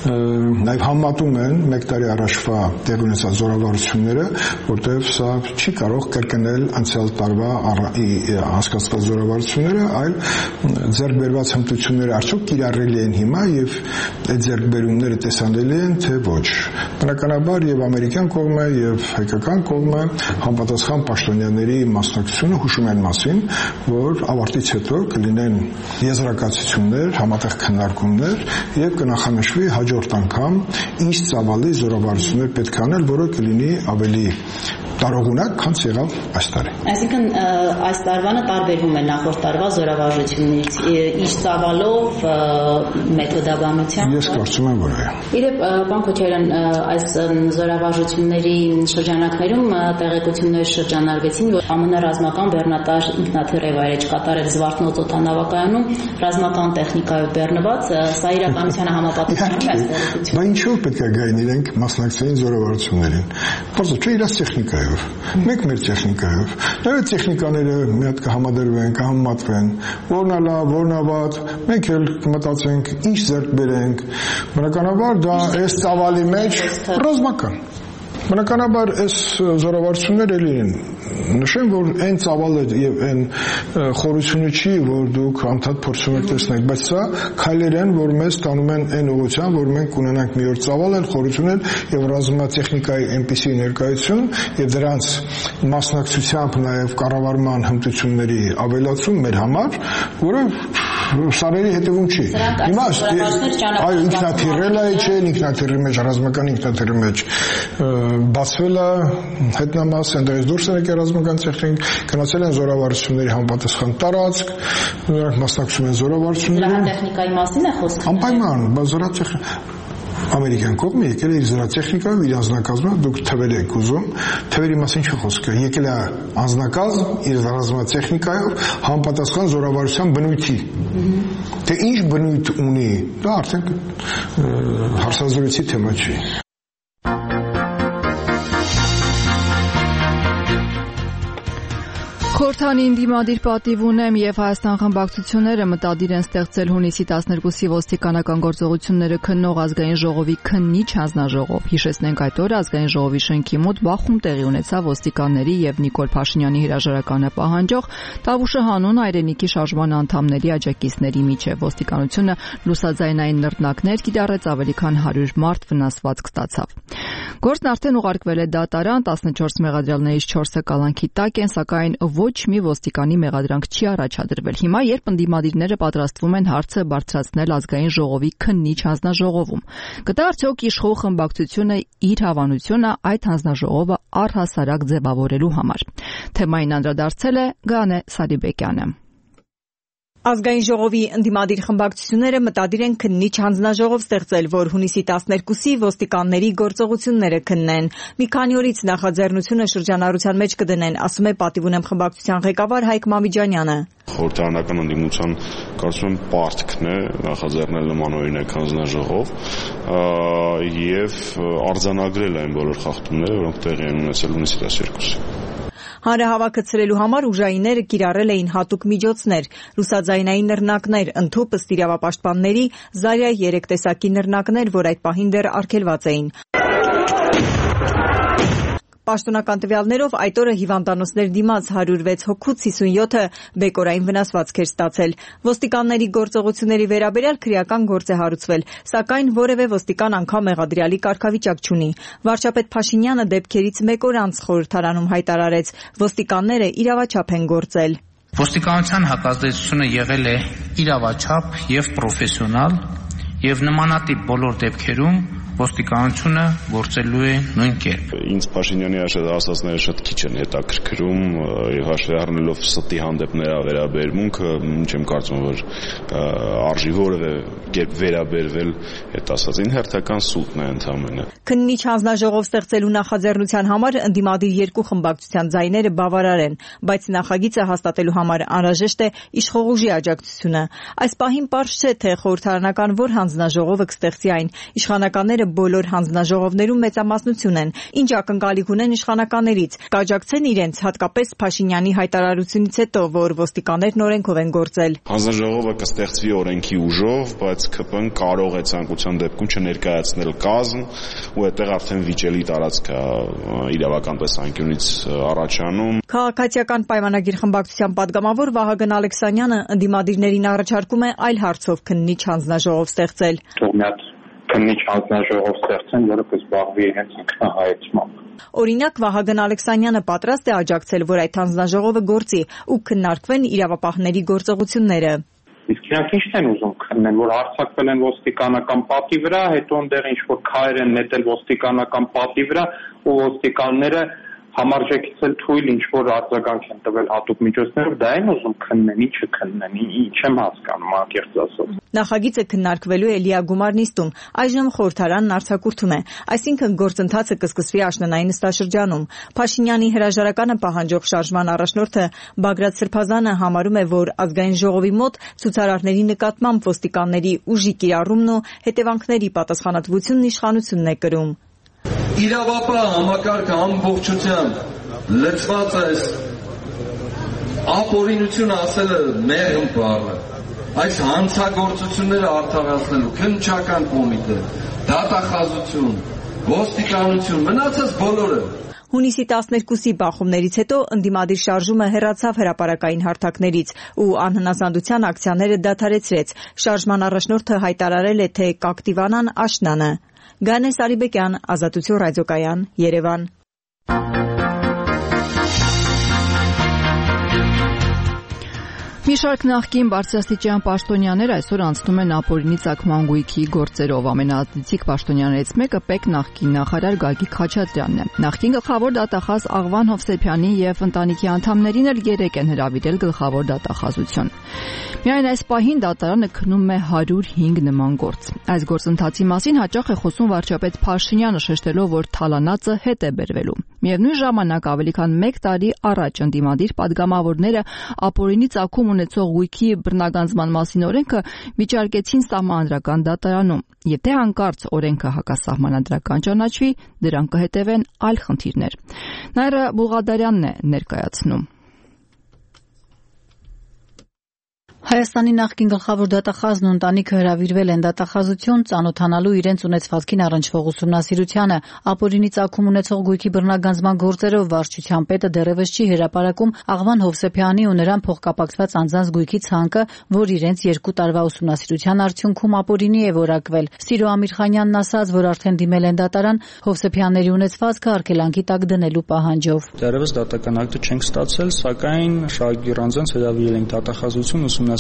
Speaker 3: նաև համատում են մեկ տարի առաջվա տեղի ունեցած զորավարժությունները, որտեղ սա չի կարող կրկնել անցյալ տարվա անցկացված զորավարժությունները, այլ ձեռք բերված հմտությունները արդյոք կիրառելի են հիմա եւ այդ ձեռքբերումները տեսանելի են, թե ոչ։ Բնականաբար եւ ամերիկյան կողմը եւ հայկական կողմը համապատասխան պաշտոնյաների մասնակցությունը հուշում են մասին, որ ավարտից հետո կլինեն եզրակացություններ, համատեղ քննարկումներ եւ կնախանշվի հաջորդ անգամ ինչ ծավալի զորավարժություններ պետք է անել, որը կլինի ավելի տարողունակ, քան եղավ այս տարի։
Speaker 2: Այսինքն այս տարվանը տարբերվում է նախորդ տարվա զորավարժություններից, ինչ ծավալով, մեթոդաբանությամբ։
Speaker 3: Ես կարծում եմ, որ այո։
Speaker 2: Իրեւ, պարոն Քոչարյան, այս զորավարժությունների շրջանակներում տեղեկություններ շրջանառվեցին, որ ԱՄՆ ռազմական բեռնատար ինքնաթիռ վայրեջ կատարել Զվարթնոց օդանավակայանում ռազմական տեխնիկայով բեռնված, սա իրականությանը համապատասխանում է այս տեղեկությունը։
Speaker 3: Բայց ինչու պետք է գային իրենք մասնակցեին զորավարժություններին։ Պարզը չէ իրաց տեխնիկայով, մեկ մեր տեխնիկայով։ Նաև տեխնիկաները մի հատ կհամադրվեն, կհամատվեն, որն է լավ, որն է վատ, մենք էլ կմտածենք ինչ ձեռք բերենք։ Բնականաբար դա այս ծավալի մեջ ռազմական։ Բնականաբար այս զորավարժությունները էլի են նշեմ, որ այն ծավալը եւ այն խորությունը չի, որ դուք անդադ փորձում եք տեսնել, բայց սա քայլեր են, որ մեզ տանում են այն ուղղությամբ, որ մենք ունենանք մի օր ծավալ են, խորություն են եւ ռազմատեխնիկայի այնպիսի ներկայություն եւ դրանց մասնակցությամբ նաեւ կառավարման հմտությունների ավելացում մեր համար, որը սարերի հետևում չի։ Հիմա այո, ինքնաթիռել է, չէ, ինքնաթիռի մեջ, ռազմական ինքնաթիռի մեջ բացվել է հետնամաս, այնտեղից դուրս են եկել ռազմական տեխնիկ, գնացել են զորավարժությունների համապատասխան տարածք, նրանք մասնակցում են զորավարժություններին։
Speaker 2: Զորատեխնիկայի մասին է խոսքը։
Speaker 3: Անպայման, բայց զորատեխնիկա ամերիկյան կողմը եկել է իր զորատեխնիկայով, իր անձնակազմով, դուք թվեր եք ուզում, թվերի մասին չի խոսքը, եկել է անձնակազմ իր ռազմատեխնիկայով համապատասխան զորավարժության բնույթի։ Թե ինչ բնույթ ունի, դա արդեն հարցազրույցի թեմա չի։
Speaker 1: Խորհրդանին դիմադիր պատիվ ունեմ եւ Հայաստան խմբակցությունները մտադիր են ստեղծել հունիսի տասներկուսի ոստիկանական գործողությունները քննող ազգային ժողովի քննիչ հանձնաժողով։ Հիշեցնենք, այդ օրը ազգային ժողովի շենքի մոտ բախում տեղի ունեցավ ոստիկանների եւ Նիկոլ Փաշինյանի հրաժարականը պահանջող Տավուշը հանուն հայրենիքի շարժման անդամների աջակիցների միջև։ Ոստիկանությունը լուսաձայնային նռնակներ կիրառեց, ավելի քան հարյուր մարդ վնասվածք ստացավ։ Գործն արդեն ուղարկվել է դատարան, տասնչորս մեղադրյալներից չորսը կալանքի տակ են, սակայն ոչ մի ոստիկանի մեղադրանք չի առաջադրվել։ Հիմա, երբ ընդդիմադիրները պատրաստվում են հարցը բարձրացնել ազգային ժողովի քննիչ հանձնաժողովում, կտա արդյոք իշխող խմբակցությունը իր հավանությունը այդ հանձնաժողովը առհասարակ ձևավորելու համար։ Թեմային անդրադարձել է Գանե Սարիբեկյանը։
Speaker 6: Ազգային ժողովի ընդդիմադիր խմբակցությունները մտադիր են քննիչ հանձնաժողով ստեղծել, որ հունիսի տասներկուսի ոստիկանների գործողությունները քննեն։ Մի քանի օրից նախաձեռնությունը շրջանառության մեջ կդնեն, ասում է Պատիվ ունեմ խմբակցության ղեկավար Հայկ Մամիջանյանը։
Speaker 12: Խորհրդարանական ընդդիմության կարծում եմ պարտքն է նախաձեռնել նման օրինակ հանձնաժողով եւ արձանագրել այն բոլոր խախտումները, որոնք տեղի են ունեցել հունիսի տասներկուսին։
Speaker 6: Հանրահավաքը ցրելու համար ուժայինները կիրառել էին հատուկ միջոցներ՝ լուսաձայնային նռնակներ, ընդհուպ ըստ իրավապաշտպանների, Զարյա երեք տեսակի նռնակներ, որ այդ պահին դեռ արգելված էին։ Պաշտոնական տվյալներով այդ օրը հիվանդանոցներ դիմաց հարյուր վեց հոգուց հիսունյոթը բեկորային վնասվածք էր ստացել։ Ոստիկանների գործողությունների վերաբերյալ քրեական գործ է հարուցվել, սակայն որևէ ոստիկան անգամ մեղադրյալի կարգավիճակ չունի։ Վարչապետ Փաշինյանը դեպքերից մեկ օր անց խորհրդարանում հայտարարեց, ոստիկանները իրավաչափ են գործել։
Speaker 13: Ոստիկանության հակազդեցությունը եղել է իրավաչափ եւ պրոֆեսիոնալ եւ նմանատիպ բոլոր դեպքերում ոստիկանությունը գործելու է նույն կերպ։
Speaker 12: Ինձ Փաշինյանի ասածները շատ քիչ են հետաքրքրում եւ հաշվի առնելով ստի հանդեպ նրա վերաբերմունքը, չեմ կարծում որ արժի որևէ կերպ վերաբերվել այդ ասածին, հերթական սուտն է ընդամենը։
Speaker 6: Քննիչ հանձնաժողով ստեղծելու նախաձեռնության համար ընդդիմադիր երկու խմբակցության ձայները բավարար են, բայց նախագիծը հաստատելու համար անհրաժեշտ է իշխող ուժի աջակցությունը։ Այս պահին պարզ չէ, թե խորհրդարանական որ հանձնաժողովը կստեղծի այն։ Իշխանականները բոլոր հանձնաժողովներում մեծամասնություն են, ինչ ակնկալիք ունեն իշխանականներից, կաջակցեն իրենց, հատկապես Փաշինյանի հայտարարությունից հետո, որ ոստիկաններն օրենքով են գործել։
Speaker 12: Հանձնաժողովը կստեղծվի օրենքի ուժով, բայց ՔՊ-ն կարող է ցանկության դեպքում չներկայացնել կազմ, ու այդտեղ արդեն վիճելի տարածք է իրավական տեսանկյունից առաջանում։
Speaker 6: Քաղաքացիական պայմանագիր խմբակցության падգամավոր Վահագն Ալեքսանյանը ընդդիմադիրներին առաջարկում է այլ հարցով քննիչ հանձնաժողով ստեղծել։
Speaker 14: Քննիչ հանձնաժողով ստեղծեն, որը կզբաղվի իրենց ինքնահայեցմամբ։
Speaker 6: Օրինակ Վահագն Ալեքսանյանը պատրաստ է աջակցել, որ այդ հանձնաժողովը գործի ու քննարկվեն իրավապահների գործողությունները։
Speaker 14: Իսկ իրանք ի՞նչն են ուզում քննեն, որ հարձակվել են ոստիկանական պատի վրա, հետո այնտեղ ինչ-որ քայլեր են նետել ոստիկանական պատի վրա ու ոստիկանները համարժեքից թույլ ինչ-որ արձագանք են տվել հատուկ միջոցներով, դա են ուզում քննեն, ինչը քննեն, ինչ եմ հասկանում, անկեղծ ասած։
Speaker 6: Նախագիծը քննարկվելու է լիագումար նիստում, այժմ խորհրդարանն արձակուրդում է, այսինքն գործընթացը կսկսվի աշնանային նստաշրջանում։ Փաշինյանի հրաժարականը պահանջող շարժման առաջնորդը Բագրատ Սրբազանը համարում է, որ ազգային ժողովի մոտ ցուցարարների նկատմամբ ոստիկանների ուժի կիրառումն ու հետևանքների պատասխանատվությունն իշխանությունն է կրում։
Speaker 15: Իրավապահ համակարգը ամբողջությամբ լծված է, ապօրինություն ասելը մեղմ բառը, այս հանցագործությունները արդարացնելու քննչական կոմիտե, դատախազություն, ոստիկանություն, մնացած բոլորը։
Speaker 6: Հունիսի տասներկուսի բախումներից հետո ընդդիմադիր շարժումը հեռացավ հրապարակային հարթակներից ու անհնասանդության ակցիաները դադարեցրեց։ Շարժման առաջնորդը հայտարարել է, թե կակտիվանան աշնանը։ Գանե Սարիբեկյան, Ազատություն ռադիոկայան, Երևան։
Speaker 1: Մի շարք նախկին բարձրաստիճան պաշտոնյաներ այսօր անցնում են ապօրինի ծագման գույքի գործերով։ Ամենաազդեցիկ պաշտոնյաներից մեկը Պ E K նախկին նախարար Գագիկ Խաչատրյանն է։ Նախկին գլխավոր դատախազ Աղվան Հովսեփյանի եւ ընտանիքի անդամներին էլ երեք են հրավիրել գլխավոր դատախազություն։ Միայն այս պահին դատարանը քննում է հարյուր հինգ նման գործ։ Այս գործընթացի մասին հաճախ է խոսում վարչապետ Փաշինյանը, շեշտելով, որ թալանածը հետ է բերվելու։ Միևնույն ժամանակ ավելի քան մեկ տարի առաջ ընդդիմադիր падգամավորները ապօրինի ծագում ունեցող գույքի բռնագանձման մասին օրենքը վիճարկեցին Սահմանադրական դատարանում։ Եթե հանկարծ օրենքը հակասահմանադրական ճանաչվի, դրան կհետևեն այլ խնդիրներ։ Նաիրա Բուղադարյանն է ներկայացնում։
Speaker 16: Հայաստանի նախկին գլխավոր դատախազն ու ընտանիքը հրավիրվել են դատախազություն ծանոթանալու իրենց ունեցվածքին առնչվող ուսումնասիրությանը։ Ապօրինի ծագում ունեցող գույքի բռնագանձման գործերով վարչության պետը դեռևս չի հրապարակում Աղվան Հովսեփյանի ու նրան փոխկապակցված անձանց գույքի ցանկը, որ իրենց երկու տարվա ուսումնասիրության արդյունքում ապօրինի է որակվել։ Սիրո Ամիրխանյանն ասաց, որ արդեն դիմել են դատարան Հովսեփյանների ունեցվածքը արգելանքի տակ դնելու պահանջով։
Speaker 17: Դեռևս դատական ակտը չենք ստացել, սակայն Շահագիր Գիրանձյանց հրավիրել ենք դատախազություն ուսումնասիրության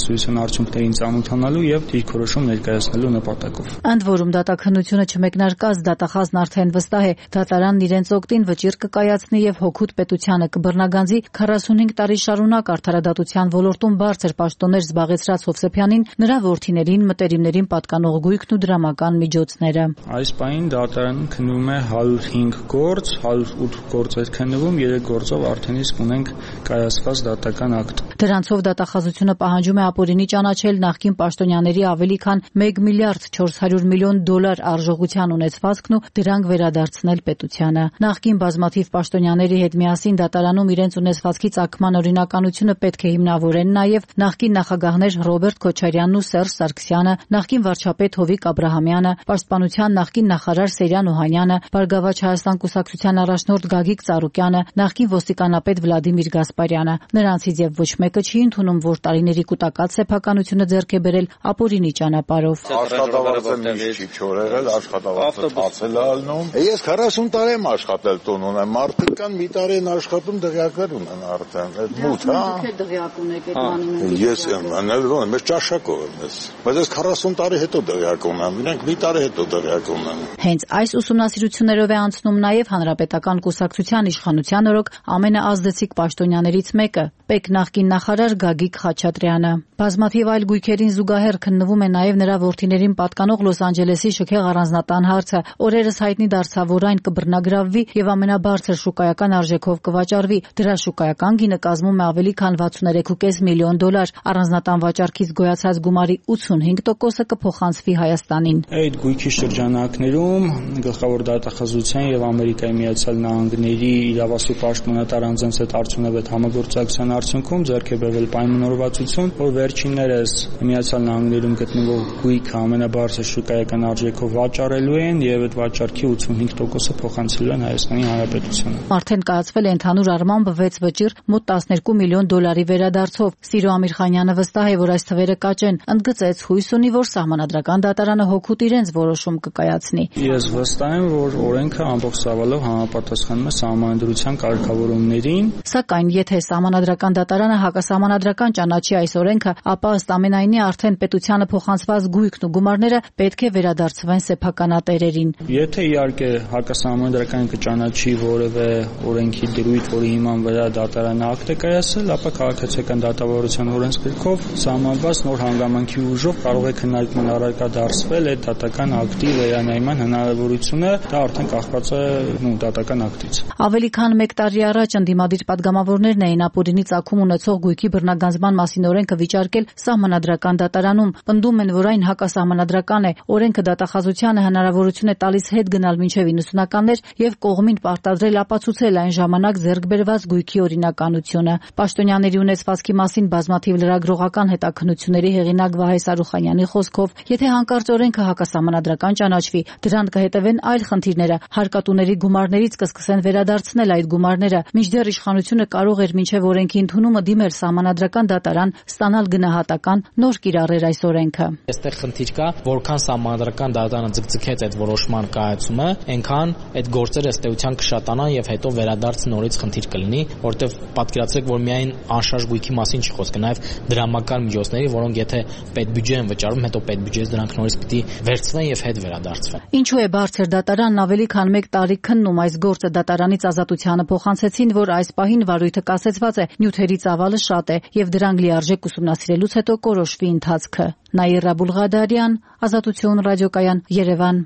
Speaker 17: ուսումնասիրության արդյունքներին ծանոթանալու եւ դիրքորոշում ներկայացնելու նպատակով։
Speaker 16: Ընդ որում դատաքննությունը չմեկնարկած դատախազն արդեն վստահ է, դատարանն իրենց օգտին վճիռ կկայացնի եւ հօգուտ պետությանը կբռնագանձի քառասունհինգ տարի շարունակ արդարադատության ոլորտում բարձր պաշտոններ զբաղեցրած Հովսեփյանին, նրա որդիներին, մտերիմներին պատկանող գույքն ու դրամական միջոցները։
Speaker 17: Այս պահին դատարանում քննվում է հարյուր հինգ գործ, հարյուր ութ գործ է քննվում, երեք գործով արդեն իսկ ունենք կայացված դատական ակտ։
Speaker 16: Դրանցով դատախազությունը պահանջում է ապօրինի ճանաչել նախկին պաշտոնյաների ավելի քան մեկ միլիարդ չորս հարյուր միլիոն դոլար արժողության ունեցվածքն ու դրանք վերադարձնել պետությանը։ Նախկին բազմաթիվ պաշտոնյաների հետ միասին դատարանում իրենց ունեցվածքի ծագման օրինականությունը պետք է հիմնավորեն նաև նախկին նախագահներ Ռոբերտ Քոչարյանն ու Սերժ Սարգսյանը, նախկին վարչապետ Հովիկ Աբրահամյանը, պաշտպանության նախկին նախարար Սերյան Օհանյանը, Բարգավաճ Հայաստան կուսակցության առաջնորդ Գագիկ Ծառուկյանը, նախկին ոստիկանապետ Վլադիմիր Գասպարյանը։ Նրանցից եւ ոչ մեկը չի ընդունում, որ տարիների կուտակած սեփականությունը ձեռք է բերել ապօրինի ճանապարհով։
Speaker 18: Աշխատավարձը միշտ չի չորեղել, աշխատավարձը բացել է ալնում։ Ես քառասուն տարի եմ աշխատել տուն ունեմ, մարդիկ կան մի տարի են աշխատում, դղյակներ ունեն արդեն, այդ մութ, հա։
Speaker 16: Դուք դղյակ ունեք այդ բանի։
Speaker 18: Ես եմ, անել ոնց, մեզ ճաշակով եմ ես։ Բայց ես քառասուն տարի հետո դղյակ ունեմ, իրենք մի տարի հետո դղյակ ունեն։
Speaker 16: Հենց այս ուսումնասիրություններով է անցնում նաև Հանրապետական կուսակցության իշխանության օրոք ամենաազդեցիկ պաշտոնյաներից մեկը՝ ՊԵԿ նախկին նախարար Գագիկ Խաչատրյանը։ Բազմաթիվ այլ գույքերին զուգահեռ քննվում է նաև նրա որդիներին պատկանող Լոս Անջելեսի շքեղ առանձնատան հարցը։ Օրերս հայտնի դարձավ, որ այն կբռնագրավվի եւ ամենաբարձր շուկայական արժեքով կվաճառվի։ Դրա շուկայական գինը կազմում է ավելի քան վաթսուններեք կόμμα պենս միլիոն դոլար։ Առանձնատան վաճառքից գոյացած գումարի ութսունհինգ տոկոսը կփոխանցվի Հայաստանին։
Speaker 17: Այդ գույքի շրջանակներում գլխավոր դատախազության եւ Ամերիկայի Միացյալ Նահանգների իրավասու պաշտոնատար անձանց հետ արդյունավետ համագործակցության արդյունքում ձեռք է բերվել պայմանավորվածություն, որ վերջիններս Միացյալ Նահանգներում գտնվող գույքը ամենաբարձր շուկայական արժեքով վաճառելու են եւ այդ վաճառքի ութսունհինգ տոկոսը փոխանցելու են Հայաստանի Հանրապետությանը։
Speaker 16: Արդեն կայացվել է ընդհանուր առմամբ վեց վճիռ մոտ տասներկու միլիոն դոլարի վերադարձով։ Սիրո Ամիրխանյանը վստահ է, որ այս թվերը կաճեն, ընդգծեց հույս ունի, որ Սահմանադրական դատարանը հօգուտ իրենց որոշում կկայացնի։
Speaker 17: Ես վստահ եմ, որ օրենքը ամբողջ ծավալով համապատասխանում է Սահմանադրության կարգավորումներին։
Speaker 16: Սակայն եթե Սահմանադրական դատարանը հակասահմանադրական ճանաչի այս օրենքը, ապա ըստ ամենայնի արդեն պետությանը փոխանցված գույքն ու գումարները պետք է վերադարձվեն սեփականատերերին։
Speaker 17: Եթե իհարկե հակասահմանադրական կճանաչի որևէ օրենքի դրույթ, որի հիման վրա դատարանը ակտ է կայացրել, ապա քաղաքացիական դատավարության օրենսգրքով սահմանված նոր հանգամանքի ուժով կարող է քննարկման առարկա դարձվել այդ դատական ակտի վերանայման հնարավորությունը, դա արդեն կախված է նույն դատական ակտից։
Speaker 16: Ավելի քան մեկ տարի առաջ ընդդիմադիր падգամավորներն էին ապօրինի ծագում ունեցող գույքի բռնագանձման մասին օրենքը վիճարկել Սահմանադրական դատարանում։ Պնդում են, որ այն հակասահմանադրական է։ Օրենքը դատախազությանը հնարավորություն է տալիս հետ գնալ մինչև իննսունականներ եւ կողմին պարտադրել ապացուցել այն ժամանակ ձեռք բերված գույքի օրինականությունը։ Պաշտոնյաների ունեցվածքի մասին բազմաթիվ լրագրողական հետաքննությունների հեղինակ Վահե Սարուխանյանի խոսքով, եթե հանկարծ օրենքը հակասահմանադրական ճանաչվի, դրան կհետևեն այլ խնդիրները։ Հարկատուների գումարներից կսկսեն վերադարձնել այդ գումարները։ Մինչդեռ իշխանությունը կարող էր մինչև օրենքի ընդունումը դիմել Սահմանադրական դատարան, ստանալ գնահատական, նոր կիրառեր այս օրենքը։
Speaker 19: Այստեղ խնդիր կա, որքան Սահմանադրական դատարանը ձգձգեց այդ որոշման կայացումը, այնքան այդ գործերը ըստ էության կշատանան եւ հետո վերադարձ նորից խնդիր կլինի, որտեղ պատկերացրեք, որ միայն անշարժ գույքի մասին չի խոսքը, նաեւ դրամական միջոցների, որոնք եթե պետբյուջե են վճարում, հետո պետբյուջեից դրանք նորից պիտի վերցվեն եւ հետ վերադարձվեն։
Speaker 16: Ինչու է բարձր դատարանն ավելի քան մեկ տարի քննում այս գործը դատարանից ազատությանը փոխանցեցին, որ այս պահին վարույթը կասեցված է, նյութերի ծավալը շատ է եւ դրանք լիարժեք ուսումնասիրելուց հետո կորոշվի ընթացքը։ Նաիրա Բուլղադարյան, Ազատություն ռադիոկայան, Երևան։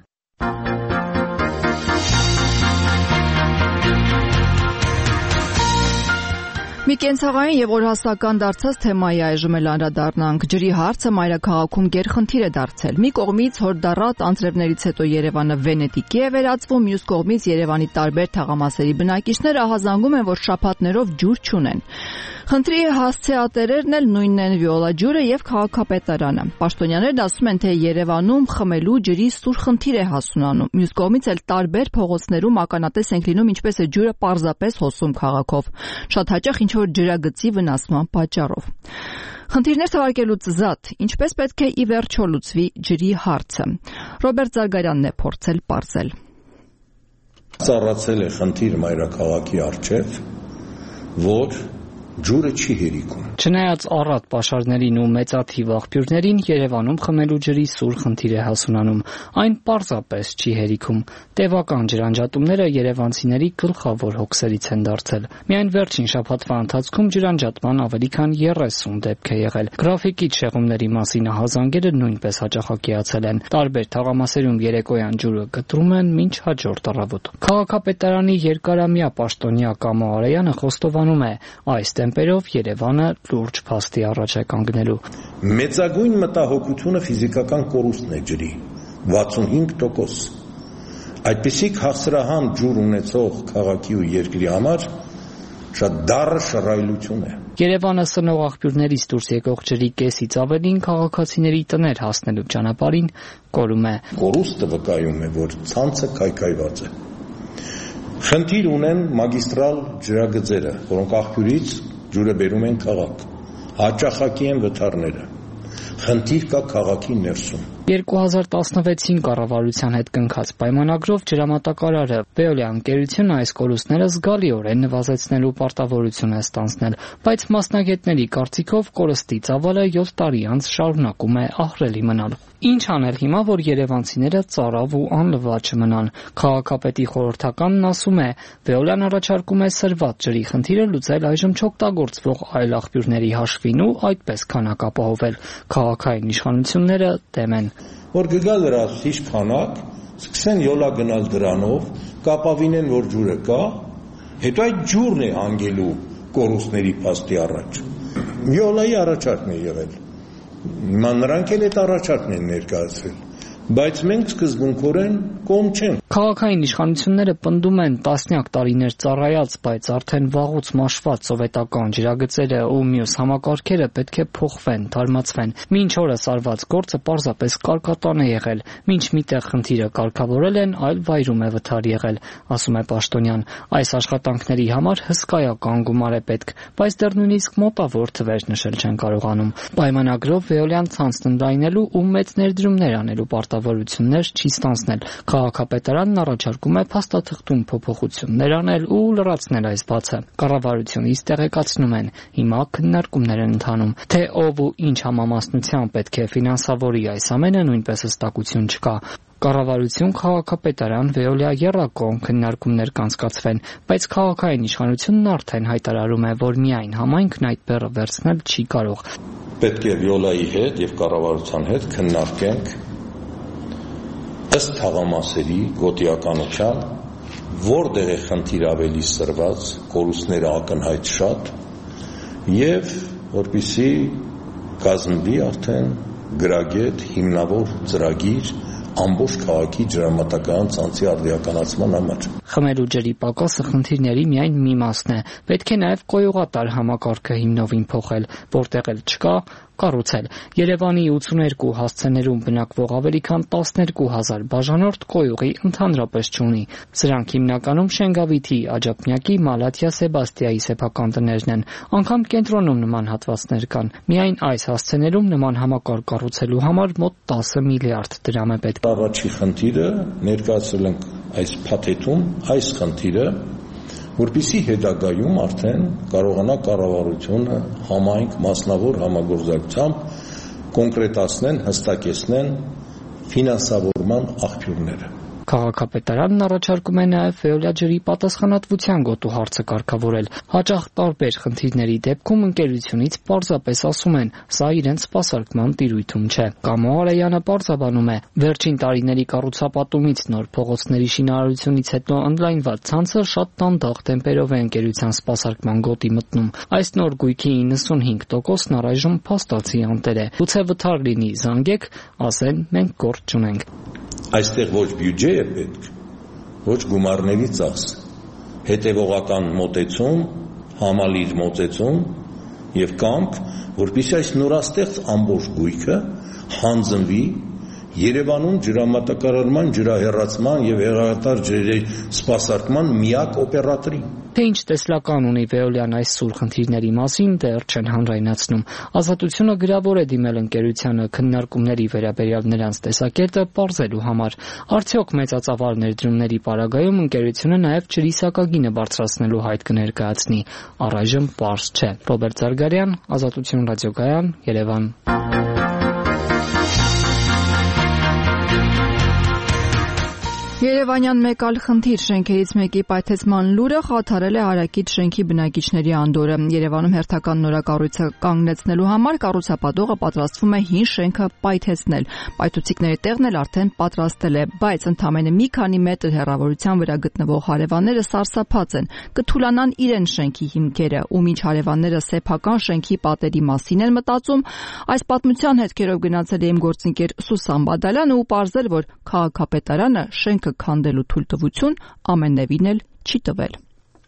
Speaker 1: Մի կենցաղային եւ օրհասական դարձած թեմայի այժմ էլ անդրադառնանք։ Ջրի հարցը մայրաքաղաքում գերխնդիր է դարձել։ Մի կողմից հորդառատ անձրևներից հետո Երևանը Վենետիկի է վերածվում, մյուս կողմից Երևանի տարբեր թաղամասերի բնակիչներ ահազանգում են, որ շաբաթներով ջուր չունեն։ Խնդրի հասցեատերերն էլ նույնն են Վիոլա ջուրը եւ քաղաքապետարանը։ Պաշտոնյաներն ասում են, թե Երևանում խմելու ջրի սուր խնդիր է հասունանում։ Մյուս կողմից էլ տարբեր փողոցներում ականատես ենք լինում, ինչպես է ջուրը պարզապես հոսում քաղաքով։ Շատ հաճախ ինչ որ ջրագծի վնասման պատճառով։ Խնդիրներ թվարկելուց զատ, ինչպես պետք է ի վերջո լուծվի ջրի հարցը։ Ռոբերտ Զարգարյանն է փորձել պարզել։
Speaker 18: Ծառացել է խնդիր մայրաքաղաքի առջև, որ
Speaker 20: ջուրը չի հերիքում։
Speaker 19: Չնայած առատ պաշարներին ու մեծաթիվ աղբյուրներին, Երևանում խմելու ջրի սուր խնդիր է հասունանում։ Այն պարզապես չի հերիքում։ Տևական ջրանջատումները երևանցիների գլխավոր հոգսերից են դարձել։ Միայն վերջին շաբաթվա ընթացքում ջրանջատման ավելի քան երեսուն դեպք է եղել։ Գրաֆիկի շեղումների մասին ահազանգերը նույնպես հաճախակիացել են։ Տարբեր թաղամասերում երեկոյան ջուրը կտրում են մինչ հաջորդ առավոտ։ Քաղաքապետարանի երկարամյա պաշտոնյա Կամո Արեյանը խոստովանում է, այս տեմպերով Երևանը լուրջ փաստի առաջ է կանգնելու։
Speaker 20: Մեծագույն մտահոգությունը ֆիզիկական կորուստն է ջրի, վաթսունհինգ տոկոս։ Այդպիսի քաղցրահան ջուր ունեցող քաղաքի ու երկրի համար շատ դառը շռայլություն է։
Speaker 19: Երևանը սնող աղբյուրներից դուրս եկող ջրի կեսից ավելին քաղաքացիների տներ հասնելու ճանապարհին կորում է։
Speaker 20: Կորուստը վկայում է, որ ցանցը քայքայված է։ Խնդիր ունեն մագիստրալ ջրագծերը, որոնք աղբյուրից ջուրը բերում են քաղաք։ Հաճախակի են վթարները։ Խնդիր կա քաղաքի ներսում։
Speaker 19: երկու հազար տասնվեցին կառավարության հետ կնքած պայմանագրով ջրամատակարարը Veolia ընկերությունը այս կորուստները զգալիորեն նվազեցնելու պարտավորություն է ստանձնել, բայց մասնագետների կարծիքով կորստի ծավալը յոթ տարի անց շարունակում է ահռելի մնալ։ Ինչ անել հիմա, որ երևանցիները ծարավ ու անլվաճ չմնան։ Քաղաքապետի խորհրդականն ասում է, Veolia-ն առաջարկում է սրված ջրի խնդիրը լուծել այժմ չօգտագործվող այլ աղբյուրների հաշվին ու այդպես քանակ ապահովել։ Քաղաքային իշխանությունները դեմ են։
Speaker 20: Որ գգա լրացուցիչ քանակ, սկսեն յոլա գնալ դրանով, կապավինեն, որ ջուրը կա, հետո այդ ջուրն է հանգելու կորուստների փաստի առաջ։ Յոլայի առաջարկն է եղել։ Հիմա նրանք էլ այդ առաջարկն են ներկայացրել, բայց մենք սկզբունքորեն կողմ չենք։
Speaker 19: Քաղաքային իշխանությունները պնդում են տասնյակ տարիներ ծառայած, բայց արդեն վաղուց մաշված սովետական ջրագծերը ու մյուս համակարգերը պետք է փոխվեն, թարմացվեն։ Մինչ օրս արված գործը պարզապես կարկատան է եղել, մինչ միտեղ խնդիրը կարգավորել են, այլ վայրում է վթար եղել, ասում է Պաշտոնյան։ Այս աշխատանքների համար հսկայական գումար է պետք, բայց դեռ նույնիսկ մոտավոր թվեր նշել չեն կարողանում։ Պայմանագրով Veolia-ն ցանցն ընդլայնելու ու մեծ ներդրումներ անելու պարտավորություններ չի ստանձնել։ Քաղաքապետարանն առաջարկում է փաստաթղթում փոփոխություններ անել ու լրացնել այս բացը։ Կառավարությունից տեղեկացնում են, հիմա քննարկումներ են ընթանում, թե ով ու ինչ համամասնության պետք է ֆինանսավորի այս ամենը, նույնպես հստակություն չկա։ Կառավարություն, քաղաքապետարան, Veolia եռակողմ քննարկումներ կանցկացվեն, բայց քաղաքային իշխանությունն արդեն հայտարարում է, որ միայն համայնքն այդ բեռը վերցնել չի կարող։
Speaker 20: Պետք է Veolia-ի հետ եւ կառավարության հետ քննարկենք ըստ թաղամասերի գոտիականության, որտեղ է խնդիր ավելի սրված, կորուստները ակնհայտ շատ եւ որպեսզի կազմվի արդեն գրագետ հիմնավոր ծրագիր ամբողջ քաղաքի ջրամատակարան ցանցի արդիականացման համար։
Speaker 19: Խմելու ջրի պակասը խնդիրների միայն մի մասն է։ Պետք է նաև կոյուղատար համակարգը հիմնովին փոխել, որտեղ էլ չկա, կառուցել։ Երևանի ութսուներկու հասցեներում բնակվող ավելի քան տասներկու հազար բաժանորդ կոյուղի ընդհանրապես չունի։ Սրանք հիմնականում Շենգավիթի, Աջափնյակի, Մալաթիա, Սեբաստիայի սեփական տներն են։ Անգամ կենտրոնում նման հատվածներ կան։ Միայն այս հասցեներում նման համակարգ կառուցելու համար մոտ տասը միլիարդ դրամ է պետք։
Speaker 20: Առաջի խնդիրը ներկայացրել ենք այս փաթեթում, այս խնդիրը, որպեսզի հետագայում արդեն կարողանա կառավարությունը համայնք մասնավոր համագործակցությամբ կոնկրետացնեն, հստակեցնեն ֆինանսավորման աղբյուրները։
Speaker 19: Քաղաքապետարանն առաջարկում է նաև Veolia ջրի պատասխանատվության գոտու հարցը կարգավորել։ Հաճախ տարբեր խնդիրների դեպքում ընկերությունից պարզապես ասում են, սա իրենց սպասարկման տիրույթում չէ։ Կամո Արեյանը պարզաբանում է, վերջին տարիների կառուցապատումից նոր փողոցների շինարարությունից հետո ընդլայնված ցանցը շատ դանդաղ տեմպերով է ընկերության սպասարկման գոտի մտնում։ Այս նոր գույքի իննսունհինգ տոկոսն առայժմ փաստացի անտեր է։ Գուցե վթար լինի, զանգեք, ասեն մենք գործ չունենք։
Speaker 20: Այստեղ ոչ բյուջե է պետք, ոչ գումարների ծախս, հետևողական մոտեցում, համալիր մոտեցում եւ կամք, որպեսզի այս նորաստեղծ ամբողջ գույքը հանձնվի Երևանում ջրամատակարարման, ջրահեռացման եւ հեղատար ջրերի սպասարկման միակ օպերատորի։
Speaker 21: Թե ինչ տեսլական ունի Veolia-ն այս սուր խնդիրների մասին, դեռ չեն հանրայնացնում։ Ազատությունը գրավոր է դիմել ընկերությանը քննարկումների վերաբերյալ նրանց տեսակետը պարզելու համար։ Արդյոք մեծածավալ ներդրումների պարագայում ընկերությունը նաև ջրի սակագինը բարձրացնելու հայտ կներկայացնի։ Առայժմ պարզ չէ։ Ռոբերտ Զարգարյան, Ազատություն ռադիոկայան, Երևան։
Speaker 1: Երևանյան մեկ այլ խնդիր շենքերից մեկի պայթեցման լուրը խաթարել է Արաքիդ շենքի բնակիչների անդորը։ Երևանում հերթական նորակառույցը կանգնեցնելու համար կառուցապատողը պատրաստվում է հին շենքը պայթեցնել։ Պայթուցիկների տեղն էլ արդեն պատրաստել է, բայց ընդամենը մի քանի մետր հեռավորության վրա գտնվող հարևանները սարսափած են։ Կթուլանան իրեն շենքի հիմքերը, ու մինչ հարևանները սեփական շենքի պատերի մասին են մտածում, այս պատմության հետքերով գնացել է իմ գործընկեր Սուսան Բադալյանը ու պարզել, որ քաղաքապետարանը շենքը քանդելու թույլտվություն ամենևին էլ չի տվել։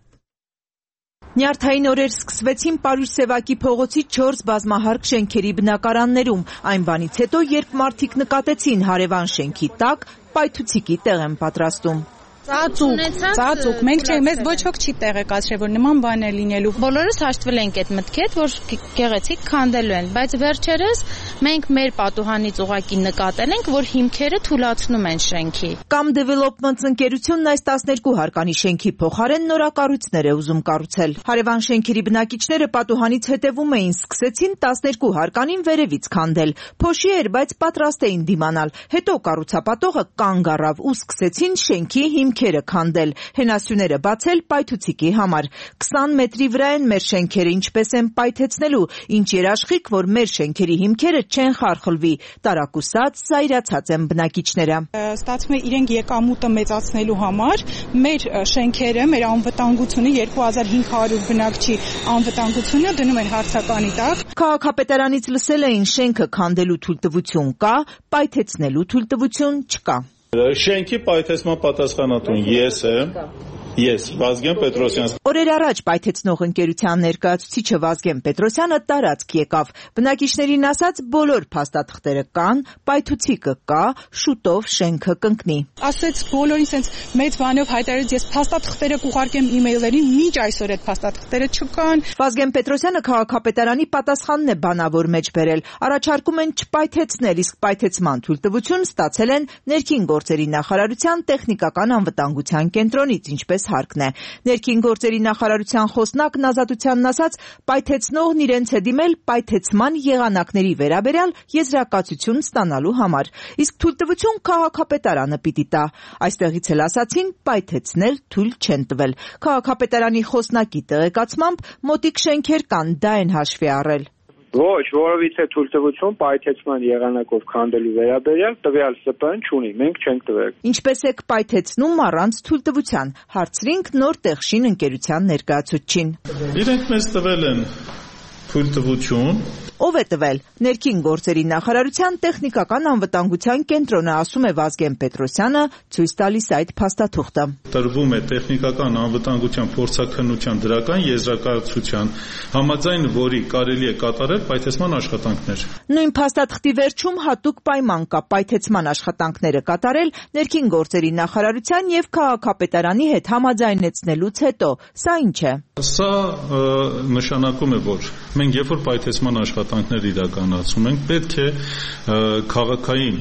Speaker 6: Նյարդային օրեր սկսվեցին Պարուհ-Սևակի փողոցի չորս բազմահարկ շենքերի բնակարաններում, այն բանից հետո, երբ մարդիկ նկատեցին հարևան շենքի տակ պայթուցիկի տեղ են պատրաստում։
Speaker 22: Ծածուկ, ծածուկ, մենք չէ, մեզ ոչ ոք չի տեղեկացրել, որ նման բան է լինելու։ Բոլորս հաշտվել ենք այդ մտքետ, որ գեղեցիկ քանդելու են, բայց վերջերս մենք մեր պատուհանից ուղակի նկատել ենք, որ հիմքերը թուլացնում են շենքի։
Speaker 6: Կամ Development ընկերությունն այս տասներկու հարկանի շենքի փոխարեն նորակառույցներ է ուզում կառուցել։ Հարևան շենքերի բնակիչները պատուհանից հետևում էին, սկսեցին տասներկու հարկանին վերևից քանդել։ Փոշի էր, բայց պատրաստ էին դիմանալ։ Հետո կառուցապատողը կանգ առավ ու սկսեցին շենքի հիմքերը քանդել, հենասյուները բացել պայթուցիկի համար։ քսան մետրի վրա են մեր շենքերը, ինչպես են պայթեցնելու, ինչ երաշխիք, որ մեր շենքերի հիմքերը չեն խարխլվի, տարակուսած, զայրացած են բնակիչները։
Speaker 22: Ստացվում է իրենք եկամուտը մեծացնելու համար մեր շենքերը, մեր անվտանգությունը երկու հազար հինգ հարյուր բնակչի անվտանգությունը դնում են հարցականի տակ։
Speaker 6: Քաղաքապետարանից լսել էին շենքը քանդելու թույլտվություն կա, պայթեցնելու թույլտվություն չկա։
Speaker 23: Շենքի պայթեցման պատասխանատուն ես եմ, ես Վազգեն Պետրոսյան։
Speaker 6: Օրեր առաջ պայթեցնող ընկերության ներկայացուցիչը Վազգեն Պետրոսյանը տարածք եկավ։ Բնակիչներին ասաց, բոլոր փաստաթղթերը կան, պայթուցիկը կա, շուտով շենքը կընկնի։
Speaker 22: Ասեց բոլորին sense մեծ բանով հայտարարեց, ես փաստաթղթերը կուղարկեմ email-երին, մինչ այսօր այդ փաստաթղթերը չկան։
Speaker 6: Վազգեն Պետրոսյանը քաղաքապետարանի պատասխանն է բանավոր մեջ բերել։ Առաջարկում են չպայթեցնել, իսկ պայթեցման թույլտվություն ստացել են ներքին գործերի նախարարության տեխնիկական անվտանգության կենտրոնից, ինչպես հարկն է։ Ներքին գործերի նախարարության խոսնակն Ազատությանն ասաց, պայթեցնողն իրենց է դիմել պայթեցման եղանակների վերաբերյալ եզրակացություն ստանալու համար, իսկ թույլտվություն քաղաքապետարանը պիտի տա։ Այստեղից էլ ասացին, պայթեցնել թույլ չեն տվել։ Քաղաքապետարանի խոսնակի տեղեկացմամբ մոտիկ շենքեր կան, դա են հաշվի առել։
Speaker 24: Ոչ, որովհետեւ թույլտվություն պայթեցման եղանակով քանդելու վերաբերյալ տվյալ ՍՊԸ-ն չունի, մենք չենք տվել։
Speaker 6: Ինչպես եք պայթեցնում առանց թույլտվության, հարցրինք նոր Տեղշին ընկերության ներկայացուցչին։
Speaker 23: Իրենք մեզ տվել են թույլտվություն։
Speaker 6: Ով է տվել։ Ներքին գործերի նախարարության տեխնիկական անվտանգության կենտրոնը, ասում է Վազգեն Պետրոսյանը, ցույց տալիս այդ փաստաթուղթը։
Speaker 23: Տրվում է տեխնիկական անվտանգության փորձաքննության դրական եզրակացության, համաձայն որի կարելի է կատարել պայթեցման աշխատանքներ։
Speaker 6: Նույն փաստաթղթի վերջում հատուկ պայման կա պայթեցման աշխատանքները կատարել ներքին գործերի նախարարության եւ քաղաքապետարանի հետ համաձայնեցնելուց հետո։ Սա ինչ է։
Speaker 23: Սա նշանակում է, որ մենք երբ որ պայթեցման աշխատանքներ իրականացում ենք, պետք է քաղաքային,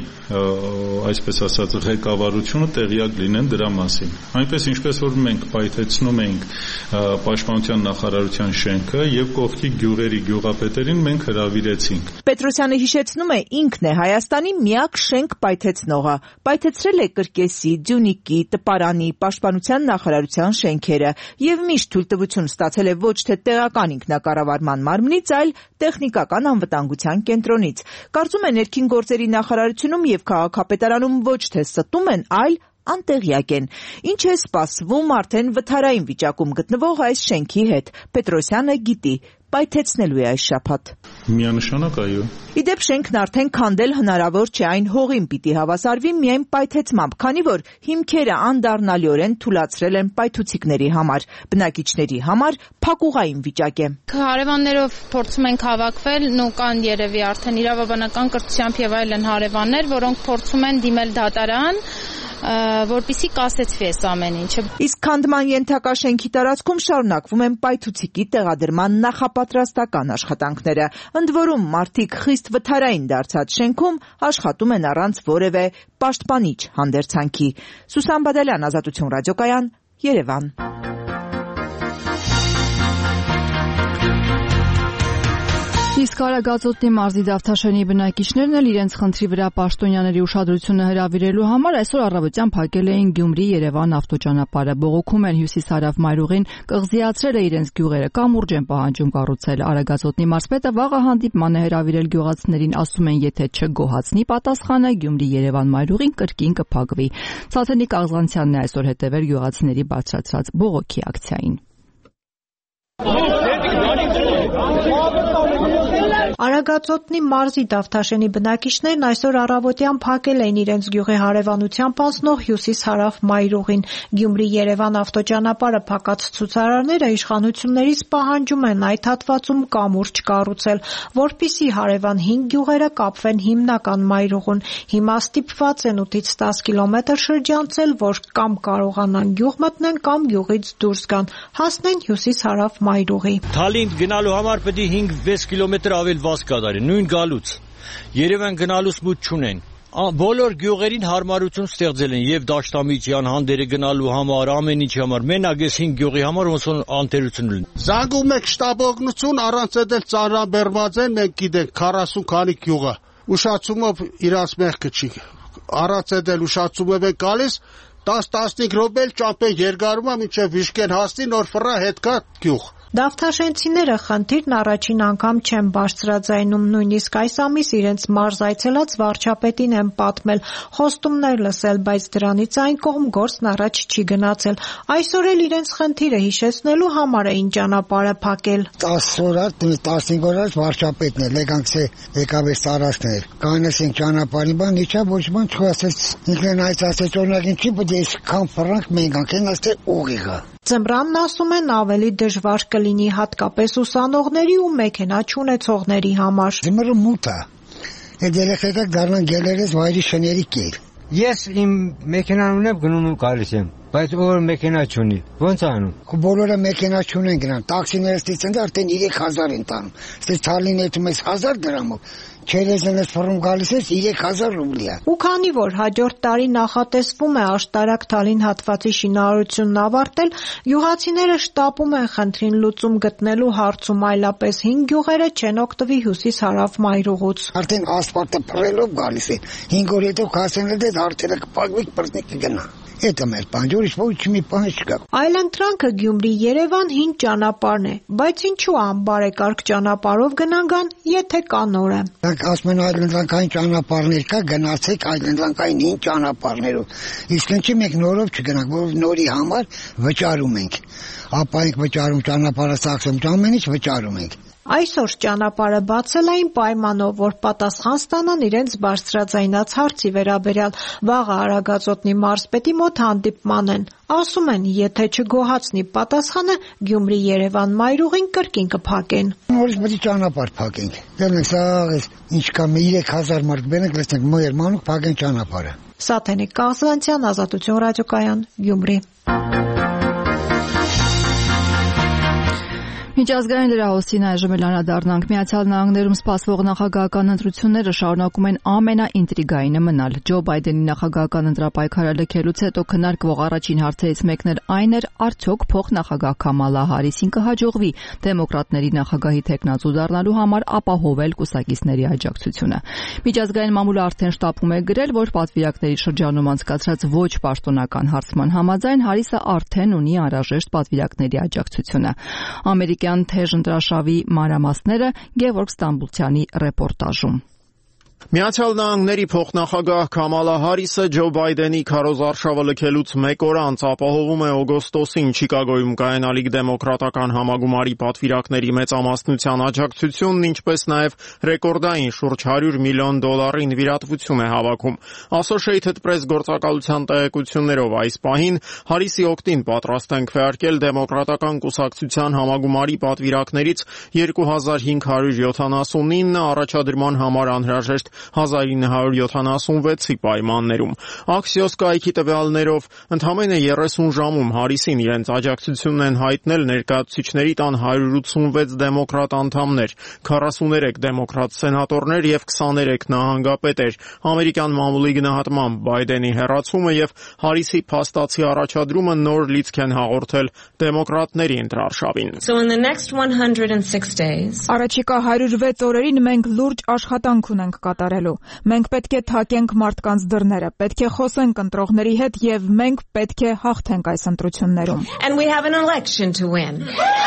Speaker 23: այսպես ասած, ղեկավարությունը տեղյակ լինեն դրա մասին։ Այնպես ինչպես որ մենք պայթեցնում ենք Պաշտպանության նախարարության շենքը եւ կողքի գյուղերի գյուղապետերին մենք հրավիրեցինք։
Speaker 6: Պետրոսյանը հիշեցնում է, ինքն է Հայաստանի միակ շենք պայթեցնողը։ Պայթեցրել է Կրկեսի, Ձյունիկի, Տպարանի, Պաշտպանության նախարարության շենքերը եւ միշտ թույլտվություն ստացել է ոչ թե տեղական ինքնակառավարման մարմնից, այլ տեխնիկական անվտանգության կենտրոնից։ Կարծում է ներքին գործերի նախարարությունում եւ քաղաքապետարանում ոչ թե ստում են, այլ անտեղյակ են։ Ինչ է սպասվում արդեն վթարային վիճակում գտնվող այս շենքի հետ։ Պետրոսյանը գիտի, պայթեցնելու է այս շաբաթ։
Speaker 23: Միանշանակ այո։
Speaker 6: Իդեպ շենքն արդեն քանդել հնարավոր չէ, այն հողին պիտի հավասարվի միայն պայթեցմամբ, քանի որ հիմքերը անդառնալիորեն թուլացրել են պայթուցիկների համար։ Բնակիչների համար փակուղային վիճակ է։
Speaker 22: Հարևաններով փորձում ենք հավաքվել, ու կան երևի արդեն իրավաբանական կրթությամբ եւ այլն հարևաններ, որոնք փորձում են դիմել դատարան, որպեսզի կասեցվի այս ամեն ինչը։ Իսկ քանդման ենթակա շենքի տարածքում շարունակվում են պայթուցիկի տեղադրման նախապատրաստական աշխատանքները։ Ընդ որում մարդիկ խիստ վթարային դարձած շենքում աշխատում են առանց որևէ պաշտպանիչ հանդերձանքի։ Սուսան Բադալյան, Ազատություն ռադիոկայան, Երևան։
Speaker 1: Իսկ Արագածոտնի մարզի Դավթաշենի բնակիչներն էլ իրենց խնդրի վրա պաշտոնյաների ուշադրությունը հրավիրելու համար այսօր առավոտյան փակել էին Գյումրի-Երևան ավտոճանապարհը։ Բողոքում են հյուսիս-հարավ մայրուղին կղզիացրել է իրենց գյուղերը, կամուրջ են պահանջում կառուցել։ Արագածոտնի մարզպետը վաղը հանդիպման է հրավիրել գյուղացիներին, ասում են, եթե չգոհացնի պատասխանը, Գյումրի-Երևան մայրուղին կրկին կփակվի։ Ցաթենիկ Աղզանցյանն է այսօր հետևել գյուղացիների բարձրացրած բողոքի ակցիային։
Speaker 4: Արագածոտնի մարզի Դավթաշենի բնակիչներն այսօր առավոտյան փակել էին իրենց գյուղի հարևանությամբ անցնող հյուսիս-հարավ մայրուղին։ Գյումրի-Երևան ավտոճանապարհը փակած ցուցարարները իշխանություններից պահանջում են այդ հատվածում կամուրջ կառուցել, որպեսզի հարևան հինգ գյուղերը կապվեն հիմնական մայրուղուն։ Հիմա ստիպված են ութից տաս կիլոմետր շրջանցել, որ կամ կարողանան գյուղ մտնեն, կամ գյուղից դուրս գան, հասնեն հյուսիս-հարավ մայրուղի։
Speaker 5: Թալին գնալու համար պետք է հինգ-վեց կիլոմետր ավել վազ կատարեն, նույն գալուց։ Երևան գնալուց մուտ չունեն։ Բոլոր գյուղերին հարմարություն ստեղծել են եւ Դաշտամիջյան հանդերը գնալու համար, ամեն ինչի համար։ Մենակ այս հինգ գյուղի համար ոնց որ անտերություն ունեն։
Speaker 7: Զանգում եք շտաբօգնություն, առանց այդ էլ ծանրաբեռնված են, մենք գիտենք քառասուն քանի գյուղը։ Ուշացումով իրանց մեղքը չի։ Առանց այդ էլ ուշացումով են գալիս, տաս-տասնհինգ րոպե էլ ճամփեն երկարում է, մինչև Վիշկեն հասնի, նոր ֆռա հետ կա գյուղ։
Speaker 4: Դավթաշենցիները խնդիրն առաջին անգամ չեն բարձրաձայնում, նույնիսկ այս ամիս իրենց մարզ այցելած վարչապետին են պատմել, խոստումներ լսել, բայց դրանից այն կողմ գործն առաջ չի գնացել։ Այսօր էլ իրենց խնդիրը հիշեցնելու համար էին ճանապարհը փակել։
Speaker 8: տասը օր, տասնհինգ օր վարչապետն էլ եկանք եկավ այս տարածքներ։ Կանեսենք ճանապարհի բան, իջա ոչ բան չխոսեց։ Ինքն այս ասեց օրինակ ինչի պետք է այսքան ֆրանկ մենք անքեն աստե ուղիղը։
Speaker 4: Ձմռանն ասում են ավելի դժվար կլինի հատկապես ուսանողների ու մեքենա չունեցողների համար։
Speaker 8: Ձմռը մութ է։ Այդ երեխեքը դառնան գելերես վայրի շների կեր։
Speaker 25: Ես իմ մեքենան ունեմ, գնում ու գալիս եմ, բայց ով մեքենա չունի, ո՞նց անում։
Speaker 8: Բոլորը մեքենա չունեն գնան, տաքսիները ստիցեն արդեն երեք հազար են տանում։ Ստե Թալին էտում ես հազար դրամով, չերեզենես ֆռում գալիս ես երեք հազար ռուբլի է։
Speaker 4: Ու քանի որ հաջորդ տարի նախատեսվում է աշտարակ Թալին հատվածի շինարարությունն ավարտել, գյուղացիները շտապում են խնդրին լուծում գտնելու հարցում, այլապես հինգ գյուղերը չեն օգտվի հյուսիս-հարավ մայրուղուց։
Speaker 8: Արդեն ասֆալտը փռելով գալիս են, հինգ օր հետո հասնել դե արդյունքը կփակվի, բռնի կգնա։ Էդ է մեր բանջը, ուրիշ ոչ մի բան չկա։
Speaker 4: Այլընտրանքը Գյումրի-Երևան հին ճանապարհն է, բայց ինչու անբարեկարգ ճանապարհով գնան, եթե կա նորը։
Speaker 8: Դրանք ասում են այլընտրանքային ճանապարհներ կա, գնացեք այլընտրանքային հին ճանապարհներով։ Իսկ ինչի մենք նորով չգնանք, որ նորի համար վճարում ենք։ Ապա ենք վճարում ճանապարհը սակսում, ամեն ինչ վճարում ենք։
Speaker 4: Այսօր ճանապարհը բացել էին պայմանով, որ պատասխան ստանան իրենց բարձրաձայնած հարցի վերաբերյալ։ Վաղը Արագածոտնի մարզպետի մոտ հանդիպման են։ Ասում են, եթե չգոհացնի պատասխանը, Գյումրի-Երևան մայրուղին կրկին կփակեն։
Speaker 8: Նորից պետք է ճանապարհ փակենք։ Դեռ սա ինչ կա երեք հազար մարդ բերենք, լսենք մոյեր մանուկ փակեն ճանապարհը։
Speaker 4: Սաթենիկ Աղզանցյան, Ազատություն ռադիոկայան, Գյումրի։
Speaker 1: Միջազգային լրահոսին այժմ էլ անդրադառնանք։ Միացյալ Նահանգներում սպասվող նախագահական ընտրությունները շարունակում են ամենաինտրիգայինը մնալ։ Ջո Բայդենի նախագահական ընտրապայքարը լքելուց հետո քննարկվող առաջին հարցերից մեկն էր այն էր, արդյոք փոխնախագահ Քամալա Հարիսին կհաջողվի դեմոկրատների նախագահի թեկնածու դառնալու համար ապահովել կուսակիցների աջակցությունը։ Միջազգային մամուլը արդեն շտապում է գրել, որ պատվիրակների շրջանում անցկացրած ոչ պաշտոնական հարցման համաձայն Հարիսը արդեն ունի անհրաժեշտ պատվիրակների աջակցությունը։ Ամերիկյան թեժ ընտրաշավի մանրամասները Գևորգ Ստամբուլցյանի ռեպորտաժում։
Speaker 2: Միացյալ Նահանգների փոխնախագահ Քամալա Հարիսը Ջո Բայդենի քարոզարշավը լքելուց մեկ օր անց ապահովում է օգոստոսին Չիկագոյում կայանալիք դեմոկրատական համագումարի պատվիրակների մեծամասնության աջակցությունն, ինչպես նաև ռեկորդային շուրջ հարյուր միլիոն դոլարի նվիրատվություն է հավաքում։ Associated Press գործակալության տեղեկություններով այս պահին Հարիսի օգտին պատրաստ են քվեարկել դեմոկրատական կուսակցության համագումարի պատվիրակներից երկու հազար հինգ հարյուր յոթանասունինը առաջադրման համար անհրաժեշտ հազար ինը հարյուր յոթանասունվեցի պայմաններում։ Axios կայքի տվյալներով ընդամենը երեսուն ժամում Հարիսին իրենց աջակցությունն են հայտնել ներկայացուցիչների տան հարյուր ութսունվեց դեմոկրատ անդամներ, քառասուներեք դեմոկրատ սենատորներ եւ քսաներեք նահանգապետեր։ Ամերիկյան մամուլի գնահատմամբ Բայդենի հեռացումը եւ Հարիսի փաստացի առաջադրումը նոր լիցք են հաղորդել դեմոկրատների ընտրարշավին։
Speaker 3: So in the next one hundred six days
Speaker 1: Առաջիկա հարյուր վեց օրերին մենք լուրջ աշխատանք ունենք կատարելու։ Մենք պետք է թակենք մարդկանց դռները, պետք է խոսենք ընտրողների հետ եւ մենք պետք է հաղթենք այս ընտրություններում։
Speaker 3: And we have an election to win.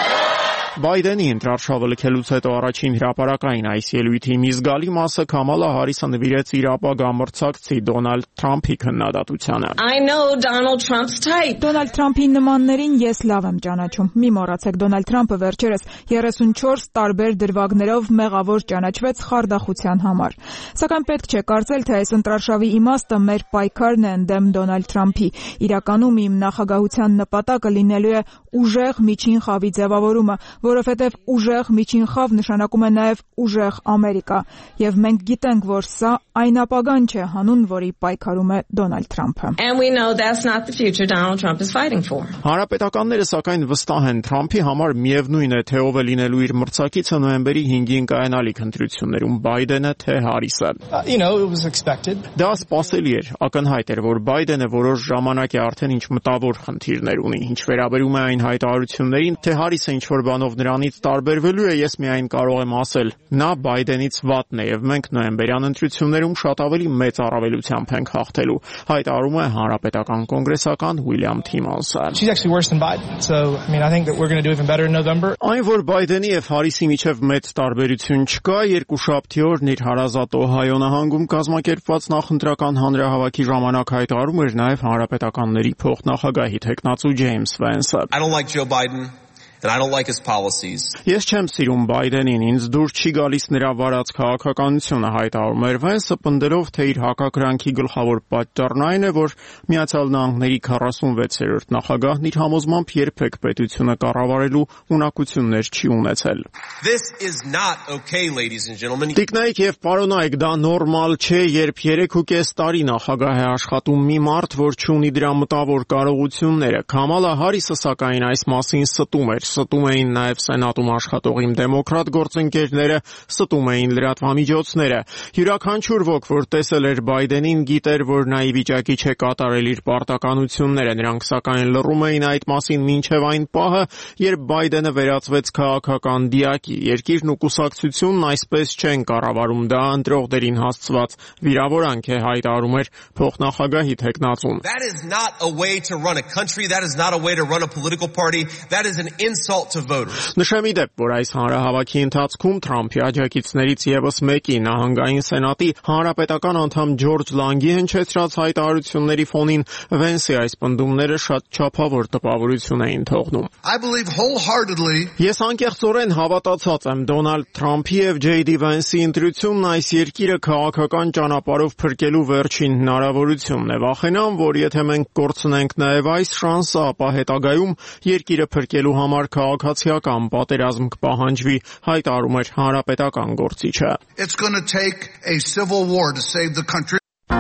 Speaker 2: Բայդենի ընտրարշավը լքելուց հետո առաջին հրապարակային այս ելույթի մի զգալի մասը Քամալա Հարիսը նվիրեց իր ապագա մրցակցի Դոնալդ Թրամփի քննադատությանը։
Speaker 3: I know Donald Trump's type.
Speaker 1: Դոնալդ Թրամփի նմաններին ես լավ եմ ճանաչում։ Մի մոռացեք, Դոնալդ Թրամփը վերջերս երեսունչորս տարբեր դրվագներով մեղավոր ճանաչվեց խարդախության համար։ Սակայն պետք չէ կարծել, թե այս ընտրարշավի իմաստը մեր պայքարն է ընդդեմ Դոնալդ Թրամփի։ Իրականում իմ նախագահության նպատակը լինելու է ուժեղ միջին խավի ձևավորումը, որովհետև ուժեղ միջին խավ նշանակում է նաև ուժեղ Ամերիկա, եւ մենք գիտենք, որ սա այն ապագան չէ, հանուն որի պայքարում է Դոնալդ Թրամփը։
Speaker 3: And we know that's not the future Donald Trump is fighting for.
Speaker 2: Հանրապետականները սակայն վստահ են Թրամփի համար միևնույն է, թե ով է լինելու իր մրցակիցը նոյեմբերի հինգին կայանալիք ընտրություններում, Բայդենը թե Հարիսը։
Speaker 9: You know, it was expected.
Speaker 2: Դա սպասելի էր, ակնհայտ էր, որ Բայդենը որոշ ժամանակ է արդեն ինչ մտավոր խնդիրներ ունի, ինչ վերաբերում է այն հայտարարություններին, թե Հարիսը ինչ որ բանով նրանից տարբերվելու է, ես միայն կարող եմ ասել, նա Բայդենից վատն է եւ մենք նոյեմբերյան ընտրություններում շատ ավելի մեծ առավելությամբ ենք հաղթելու, հայտարարում է հանրապետական կոնգրեսական Ուիլյամ Թիմոնսը։
Speaker 9: She's actually worse than Biden. So, I mean, I think that we're going to do even better in November.
Speaker 2: Այն որ Բայդենի եւ Հարիսի միջև մեծ տարբերություն չկա, երկուշաբթի օրն իր հարազատ Օհայո նահանգում կազմակերպված նախընտրական հանրահավաքի ժամանակ հայտարարում էր նաեւ հանրապետականների փոխնախագահի թեկնածու Ջեյմս Վենսը։
Speaker 10: I don't like Joe Biden. And I don't like his policies.
Speaker 2: Ես չեմ սիրում Բայդենին, ինձ դուր չի գալիս նրա վարած քաղաքականությունը, հայտարարում էր Վենսը, պնդելով, թե իր հակակրանքի գլխավոր պատճառն այն է, որ Միացյալ Նահանգների քառասունվեցերորդ նախագահն իր համոզմամբ երբեք պետությունը կառավարելու ունակություններ չի ունեցել։
Speaker 10: This is not okay, ladies and gentlemen.
Speaker 2: Տիկնայք եւ պարոնայք, դա նորմալ չէ, երբ երեք ու կես տարի նախագահ է աշխատում մի մարդ, որ չունի դրա մտավոր կարողությունները։ Քամալա Հարիսը սակայն այս մասին ստում էր։ Ստում էին նաև սենատում աշխատող իմ դեմոկրատ գործընկերները, ստում էին լրատվամիջոցները։ Յուրաքանչյուր ոք, որ տեսել էր Բայդենին, գիտեր, որ նա ի վիճակի չէ կատարել իր պարտականությունները։ Նրանք սակայն լռում էին այդ մասին մինչև այն պահը, երբ Բայդենը վերածվեց քաղաքական դիակի։ Երկիրն ու կուսակցությունն այսպես չեն կառավարում, դա ընտրողներին հասցված վիրավորանք է, հայտարարում էր փոխնախագահի թեկնածուն։
Speaker 10: That is not a way to run a country, that is not a way to run a political party, that is an insult to voters.
Speaker 2: Նշեմ ի դեպ, որ այս հանրահավաքի ընթացքում Թրամփի աջակիցներից եւս մեկի նահանգային սենատի հանրապետական անդամ Ջորջ Լանգի հնչեցրած հայտարարությունների ֆոնին Վենսի այս պնդումները շատ չափավոր տպավորություն էին թողնում։
Speaker 11: I believe wholeheartedly.
Speaker 2: Ես անկեղծորեն հավատացած եմ Դոնալդ Թրամփի եւ Ջեյ Դի Վենսի ընտրությունն այս երկիրը քաղաքական ճանապարհով փրկելու վերջին հնարավորությունն է։ Վախենամ, որ եթե մենք կորցնենք նաեւ այս շանսը, ապա հետագայում երկիրը փրկելու համար քաղաքացիական պատերազմ կպահանջվի, հայտարարում էր հանրապետական գործիչը։
Speaker 11: It's going to take a civil war to save the country.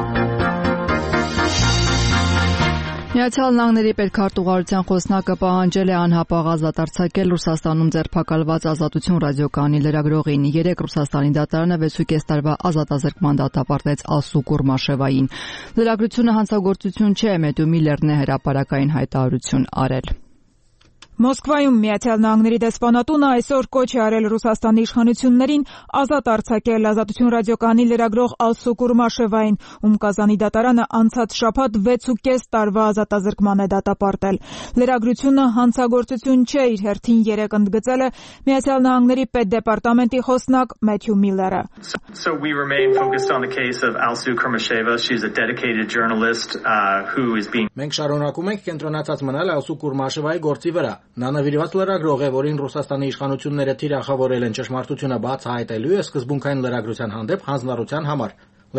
Speaker 1: Միացյալ Նահանգների պետքարտուղարության խոսնակը պահանջել է անհապաղ ազատ արձակել Ռուսաստանում ձերբակալված Ազատություն ռադիոկայանի լրագրողին։ Երեք Ռուսաստանի դատարանը վեց ու կես տարվա ազատազրկման դատապարտեց Ասու Կուրմաշևային։ Լրագրությունը հանցագործություն չէ, Մեդու Միլերն է հրապարակային հայտարարություն արել։
Speaker 12: Մոսկվայում Միացյալ Նահանգների դեսպանատունը այսօր կոչ է արել Ռուսաստանի իշխանություններին ազատ արձակել Ազատություն ռադիոկայանի լրագրող Ալսու Կուրմաշևային, ում Կազանի դատարանը անցած շաբաթ վեց ու կես տարվա ազատազրկման է դատապարտել։ Լրագրությունը հանցագործություն չէ, իր հերթին երեկ ընդգծել է Միացյալ Նահանգների պետդեպարտամենտի խոսնակ Մեթյու Միլլերը։
Speaker 13: So we remain focused on the case of Alsu Kurmasheva. She's a dedicated journalist uh, who is being
Speaker 14: Մենք շարունակում ենք կենտրոնացած մնալ Ալսու Կուրմաշևայի գործի վրա։ Նա նվիրված լրագրող է, որին Ռուսաստանի իշխանությունները թիրախավորել են ճշմարտությունը բացահայտելու եւ սկզբունքային լրագրության հանդեպ հանձնառության համար։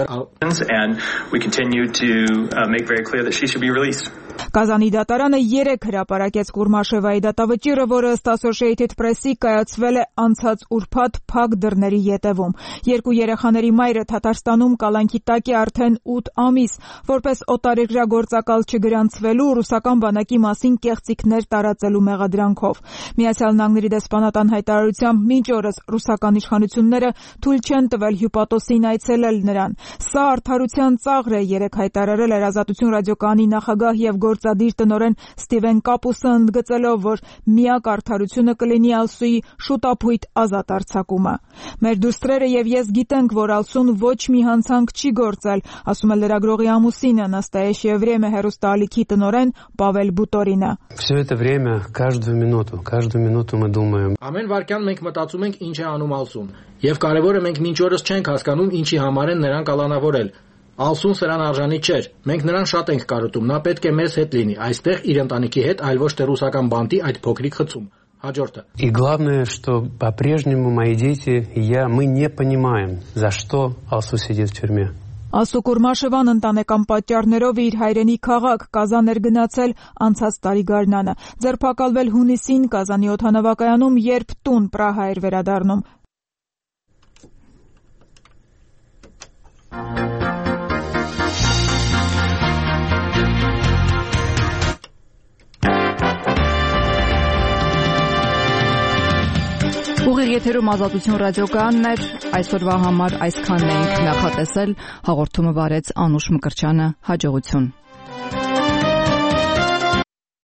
Speaker 13: And we continue to uh, make very clear that she should be released.
Speaker 12: Կազանի դատարանը երեք հրապարակեց Կուրմաշևայի դատավճիռը, որը ըստ Associated Press-ի կայացվել է անցած ուրբաթ փակ դռների ետևում։ Երկու երեխաների մայրը Թաթարստանում կալանքի տակ է արդեն ութ ամիս, որպես օտարերկրյա գործակալ չգրանցվելու ռուսական բանակի մասին կեղծիքներ տարածելու մեղադրանքով։ Միացյալ Նահանգների դեսպանատան հայտարարությամբ մինչ օրս ռուսական իշխանությունները թույլ չեն տվել հյուպատոսին այցելել նրան։ Սա արդարության ծաղր է, երեք հայտարարել էր Ազատություն ռադիոկայանի նախագահ եւ գործադիր տնօրեն Ստիվեն Կապուսը, ընդգծելով, որ միակ արդարությունը կլինի Ալսուի շուտապույտ ազատ արձակումը։ Մեր դուստրերը եւ ես գիտենք, որ Ալսուն ոչ մի հանցանք չի գործել, ասում է լրագրողի ամուսինը, Настоящее время հեռուստաալիքի տնօրեն Պավել Բուտորինը։
Speaker 15: Все это время, каждую минуту, каждую минуту мы думаем.
Speaker 14: Ամեն վարքյան մենք մտածում ենք ինչ է անում Ալսուն, եւ կարեւորը մենք մինչ օրս չենք հասկանում ինչի համար են նրան կալանավորել։ Ալսուն սրան արժանի չէր։ Մենք նրան շատ ենք կարոտում, նա պետք է մեզ հետ լինի, այստեղ իր ընտանիքի հետ, այլ ոչ թե ռուսական բանտի այդ փոքրիկ խցում։ Հաջորդը։
Speaker 15: И главное, что по-прежнему мои дети и я мы не понимаем, за что Алсу сидит в тюрьме.
Speaker 12: Ալսու Կուրմաշևան ընտանեկան պատճառներով իր հայրենի քաղաք Կազան էր գնացել անցած տարի գարնանը։ Ձերբակալվել հունիսին Կազանի օդանավակայանում, երբ տուն Պրահա էր վերադառնում։ Ուղիղ եթերում Ազատություն ռադիոկայանն էր, այսօրվա համար այսքանն էինք նախատեսել, հաղորդումը վարեց Անուշ Մկրտչյանը, հաջողություն։